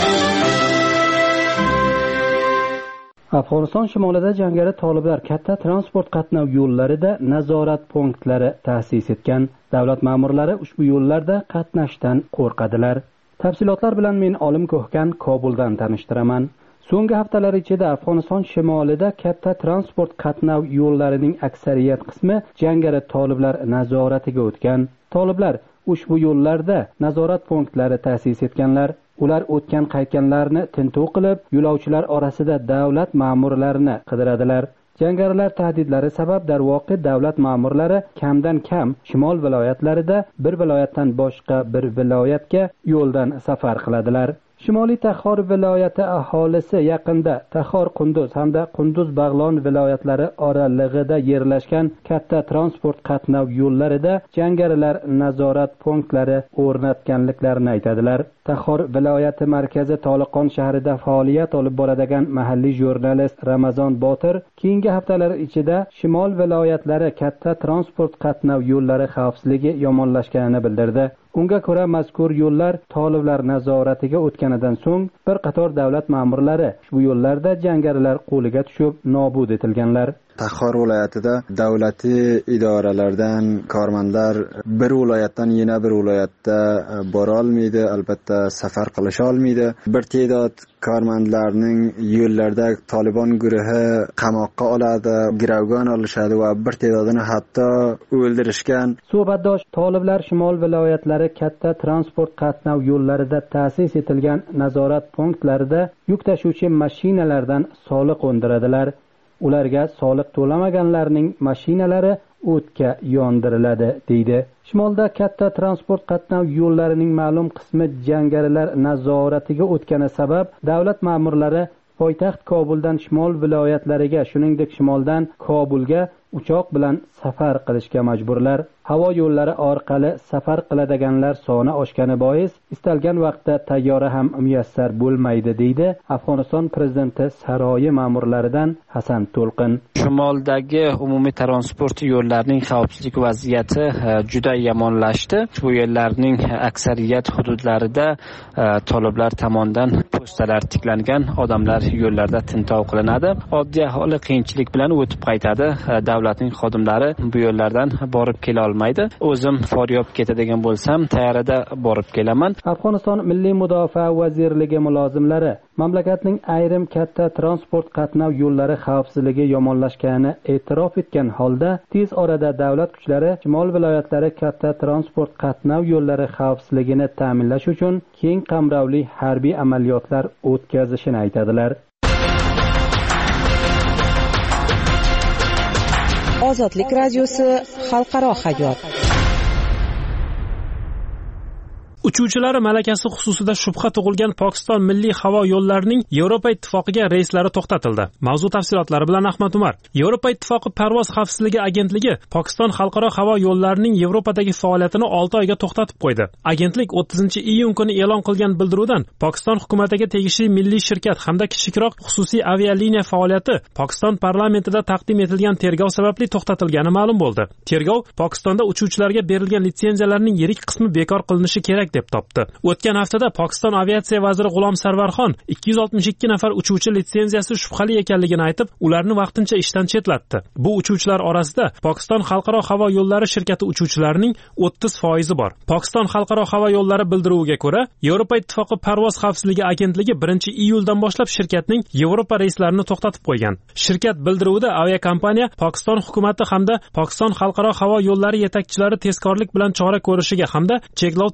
Afg'oniston shimolida jangari toliblar katta transport qatnov yo'llarida nazorat punktlari ta'sis etgan. Davlat ma'murlari ushbu yo'llarda qatnashdan qo'rqadilar. Tafsilotlar bilan men Olim Ko'hkan Kobuldan tanishtiraman. So'nggi haftalar ichida Afg'oniston shimolida katta transport qatnov yo'llarining aksariyat qismi jangari toliblar nazoratiga o'tgan. Toliblar ushbu yo'llarda nazorat punktlari ta'sis etganlar. Ular o'tgan qaytganlarni tintuv qilib, yo'lovchilar orasida davlat ma'murlarini qidiradilar. Jangarilar tahdidlari sabab darvoqe davlat ma'murlari kamdan kam shimol viloyatlarida bir viloyatdan boshqa bir viloyatga yo'ldan safar qiladilar. Shimoliy Taxor viloyati aholisi yaqinda Taxor Qunduz hamda Qunduz Bag'lon viloyatlari oralig'ida yerlashgan katta transport qatnov yo'llarida jangarilar nazorat punktlari o'rnatganliklarini aytadilar. Taxor viloyati markazi Toliqon shahrida faoliyat olib boradigan mahalliy jurnalist Ramazon Botir keyingi haftalar ichida shimol viloyatlari katta transport qatnov yo'llari xavfsizligi yomonlashganini bildirdi. Unga ko'ra mazkur yo'llar toliblar nazoratiga o'tganidan so'ng bir qator davlat ma'murlari ushbu yo'llarda jangarilar qo'liga tushib nobud etilganlar. Taxor viloyatida davlatiy idoralardan kormandlar bir viloyatdan yana bir viloyatga bora olmaydi, albatta safar qilisha olmaydi. Bir ta'dod kormandlarning yo'llarda Taliban guruhi qamoqqa oladi, girovga olishadi va bir ta'dodini hatto o'ldirishgan. Suhbatdosh toliblar shimol viloyatlari katta transport qatnov yo'llarida ta'sis etilgan nazorat punktlarida yuk tashuvchi mashinalardan soliq undiradilar. Ularga soliq to'lamaganlarning mashinalari o'tga yondiriladi, deydi. Shimolda katta transport qatnov yo'llarining ma'lum qismi jangarilar nazoratiga o'tgani sabab davlat ma'murlari poytaxt Kobuldan shimol viloyatlariga, shuningdek shimoldan Kobulga uchoq bilan safar qilishga majburlar. Havo yo'llari orqali safar qiladiganlar soni oshgani bois istalgan vaqtda tayyora ham muyassar bo'lmaydi, deydi Afg'oniston prezidenti saroyi ma'murlaridan Hasan To'lqin. Shimoldagi umumiy transport yo'llarining xavfsizlik vaziyati juda yomonlashdi. Bu yo'llarning aksariyat hududlarida toliblar tomonidan postalar tiklangan, odamlar yo'llarda tintov qilinadi. Oddiy aholi qiyinchilik bilan o'tib qaytadi. Davlatning xodimlari bu yo'llardan borib kela olmaydi. O'zim Foryob ketadigan bo'lsam, tayyarada borib kelaman. Afg'oniston Milliy mudofaa vazirligi mulozimlari mamlakatning ayrim katta transport qatnov yo'llari xavfsizligi yomonlashganini e'tirof etgan holda, tez orada davlat kuchlari shimol viloyatlari katta transport qatnov yo'llari xavfsizligini ta'minlash uchun keng qamrovli harbiy amaliyotlar o'tkazishini aytadilar. Ozodlik radiosi xalqaro hayot. Uchuvchilari malakasi xususida shubha tug'ilgan Pokiston milliy havo yo'llarining Yevropa ittifoqiga reyslari to'xtatildi. Mavzu tafsilotlari bilan Ahmad Umar. Yevropa ittifoqi parvoz xavfsizligi agentligi Pokiston xalqaro havo yo'llarining Yevropadagi faoliyatini olti oyga to'xtatib qo'ydi. Agentlik o'ttizinchi iyun kuni e'lon qilgan bildiruvdan Pokiston hukumatiga tegishli milliy shirkat hamda kichikroq xususiy avialiniya faoliyati Pokiston parlamentida taqdim etilgan tergov sababli to'xtatilgani ma'lum bo'ldi. Tergov Pokistonda uchuvchilarga berilgan litsenziyalarning yirik qismi bekor qilinishi kerak deb topdi. O'tgan haftada Pokiston aviatsiya vaziri G'ulom Sarvarxon ikki yuz oltmish ikki nafar uchuvchi litsenziyasi shubhali ekanligini aytib, ularni vaqtincha ishdan chetlatdi. Bu uchuvchilar orasida Pokiston xalqaro havo yo'llari shirkati uchuvchilarining o'ttiz foizi bor. Pokiston xalqaro havo yo'llari bildiruviga ko'ra, Yevropa ittifoqi parvoz xavfsizligi agentligi birinchi iyuldan boshlab shirkatning Yevropa reyslarini to'xtatib qo'ygan. Shirkat bildiruvida aviakompaniya Pokiston hukumati hamda Pokiston xalqaro havo yo'llari yetakchilari tezkorlik bilan chora ko'rishiga hamda cheklov tez orada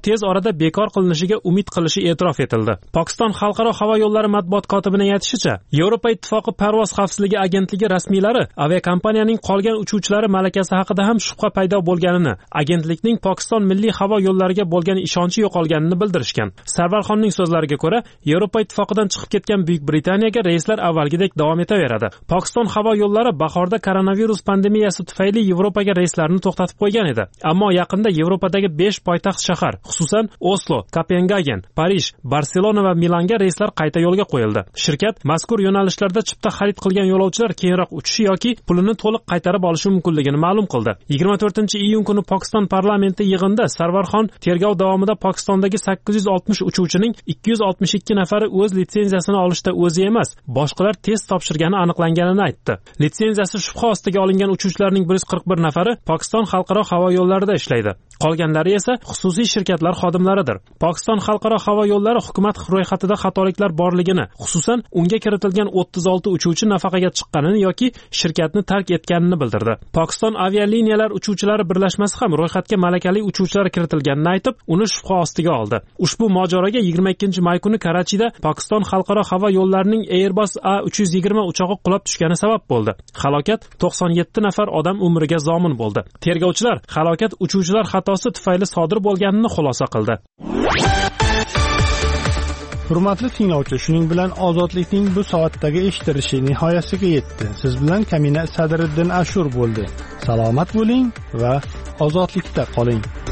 yo'llarda bekor qilinishiga umid qilishi e'tirof etildi. Pokiston xalqaro havo yo'llari matbuot kotibining aytishicha, Yevropa ittifoqi parvoz xavfsizligi agentligi rasmiylari aviakompaniyaning qolgan uchuvchilari malakasi haqida ham shubha paydo bo'lganini, agentlikning Pokiston milliy havo yo'llariga bo'lgan ishonchi yo'qolganini bildirishgan. Sarvarxonning so'zlariga ko'ra, Yevropa ittifoqidan chiqib ketgan Buyuk Britaniyaga reyslar avvalgidek davom etaveradi. Pokiston havo yo'llari bahorda koronavirus pandemiyasi tufayli Yevropaga reyslarni to'xtatib qo'ygan edi. Ammo yaqinda Yevropadagi besh poytaxt shahar, xususan Oslo, Kopengagen, Parij, Barselona va Milanga reyslar qayta yo'lga qo'yildi. Shirkat mazkur yo'nalishlarda chipta xarid qilgan yo'lovchilar keyinroq uchishi yoki pulini to'liq qaytarib olishi mumkinligini ma'lum qildi. yigirma to'rtinchi iyun kuni Pokiston parlamenti yig'inida Sarvarxon tergov davomida Pokistondagi sakkiz yuz oltmish uchuvchining ikki yuz oltmish ikki nafari o'z litsenziyasini olishda o'zi emas, boshqalar test topshirgani aniqlanganini aytdi. Litsenziyasi shubha ostiga olingan uchuvchilarning bir yuz qirq bir nafari Pokiston xalqaro havo yo'llarida ishlaydi. Qolganlari esa xususiy shirkatlar xodimlaridir. Pokiston xalqaro havo yo'llari hukumat ro'yxatida xatoliklar borligini, xususan unga kiritilgan o'ttiz olti uchuvchi nafaqaga chiqqanini yoki shirkatni tark etganini bildirdi. Pokiston avialiniyalar uchuvchilari birlashmasi ham ro'yxatga malakali uchuvchilar kiritilganini aytib, uni shubha ostiga oldi. Ushbu mojaroga yigirma ikkinchi may kuni Karachida Pokiston xalqaro havo yo'llarining Airbus A uch yuz yigirma uchog'i qulab tushgani sabab bo'ldi. Halokat to'qson yetti nafar odam umriga zomin bo'ldi. Tergovchilar halokat uchuvchilar xatosi tufayli sodir bo'lganini xulosa qildi. Hurmatli tinglovchi, shuning bilan ozodlikning bu soatdagi eshitilishi nihoyasiga yetdi. Siz bilan Kamina Sadriddin Ashur bo'ldi. Salomat bo'ling va ozodlikda qoling.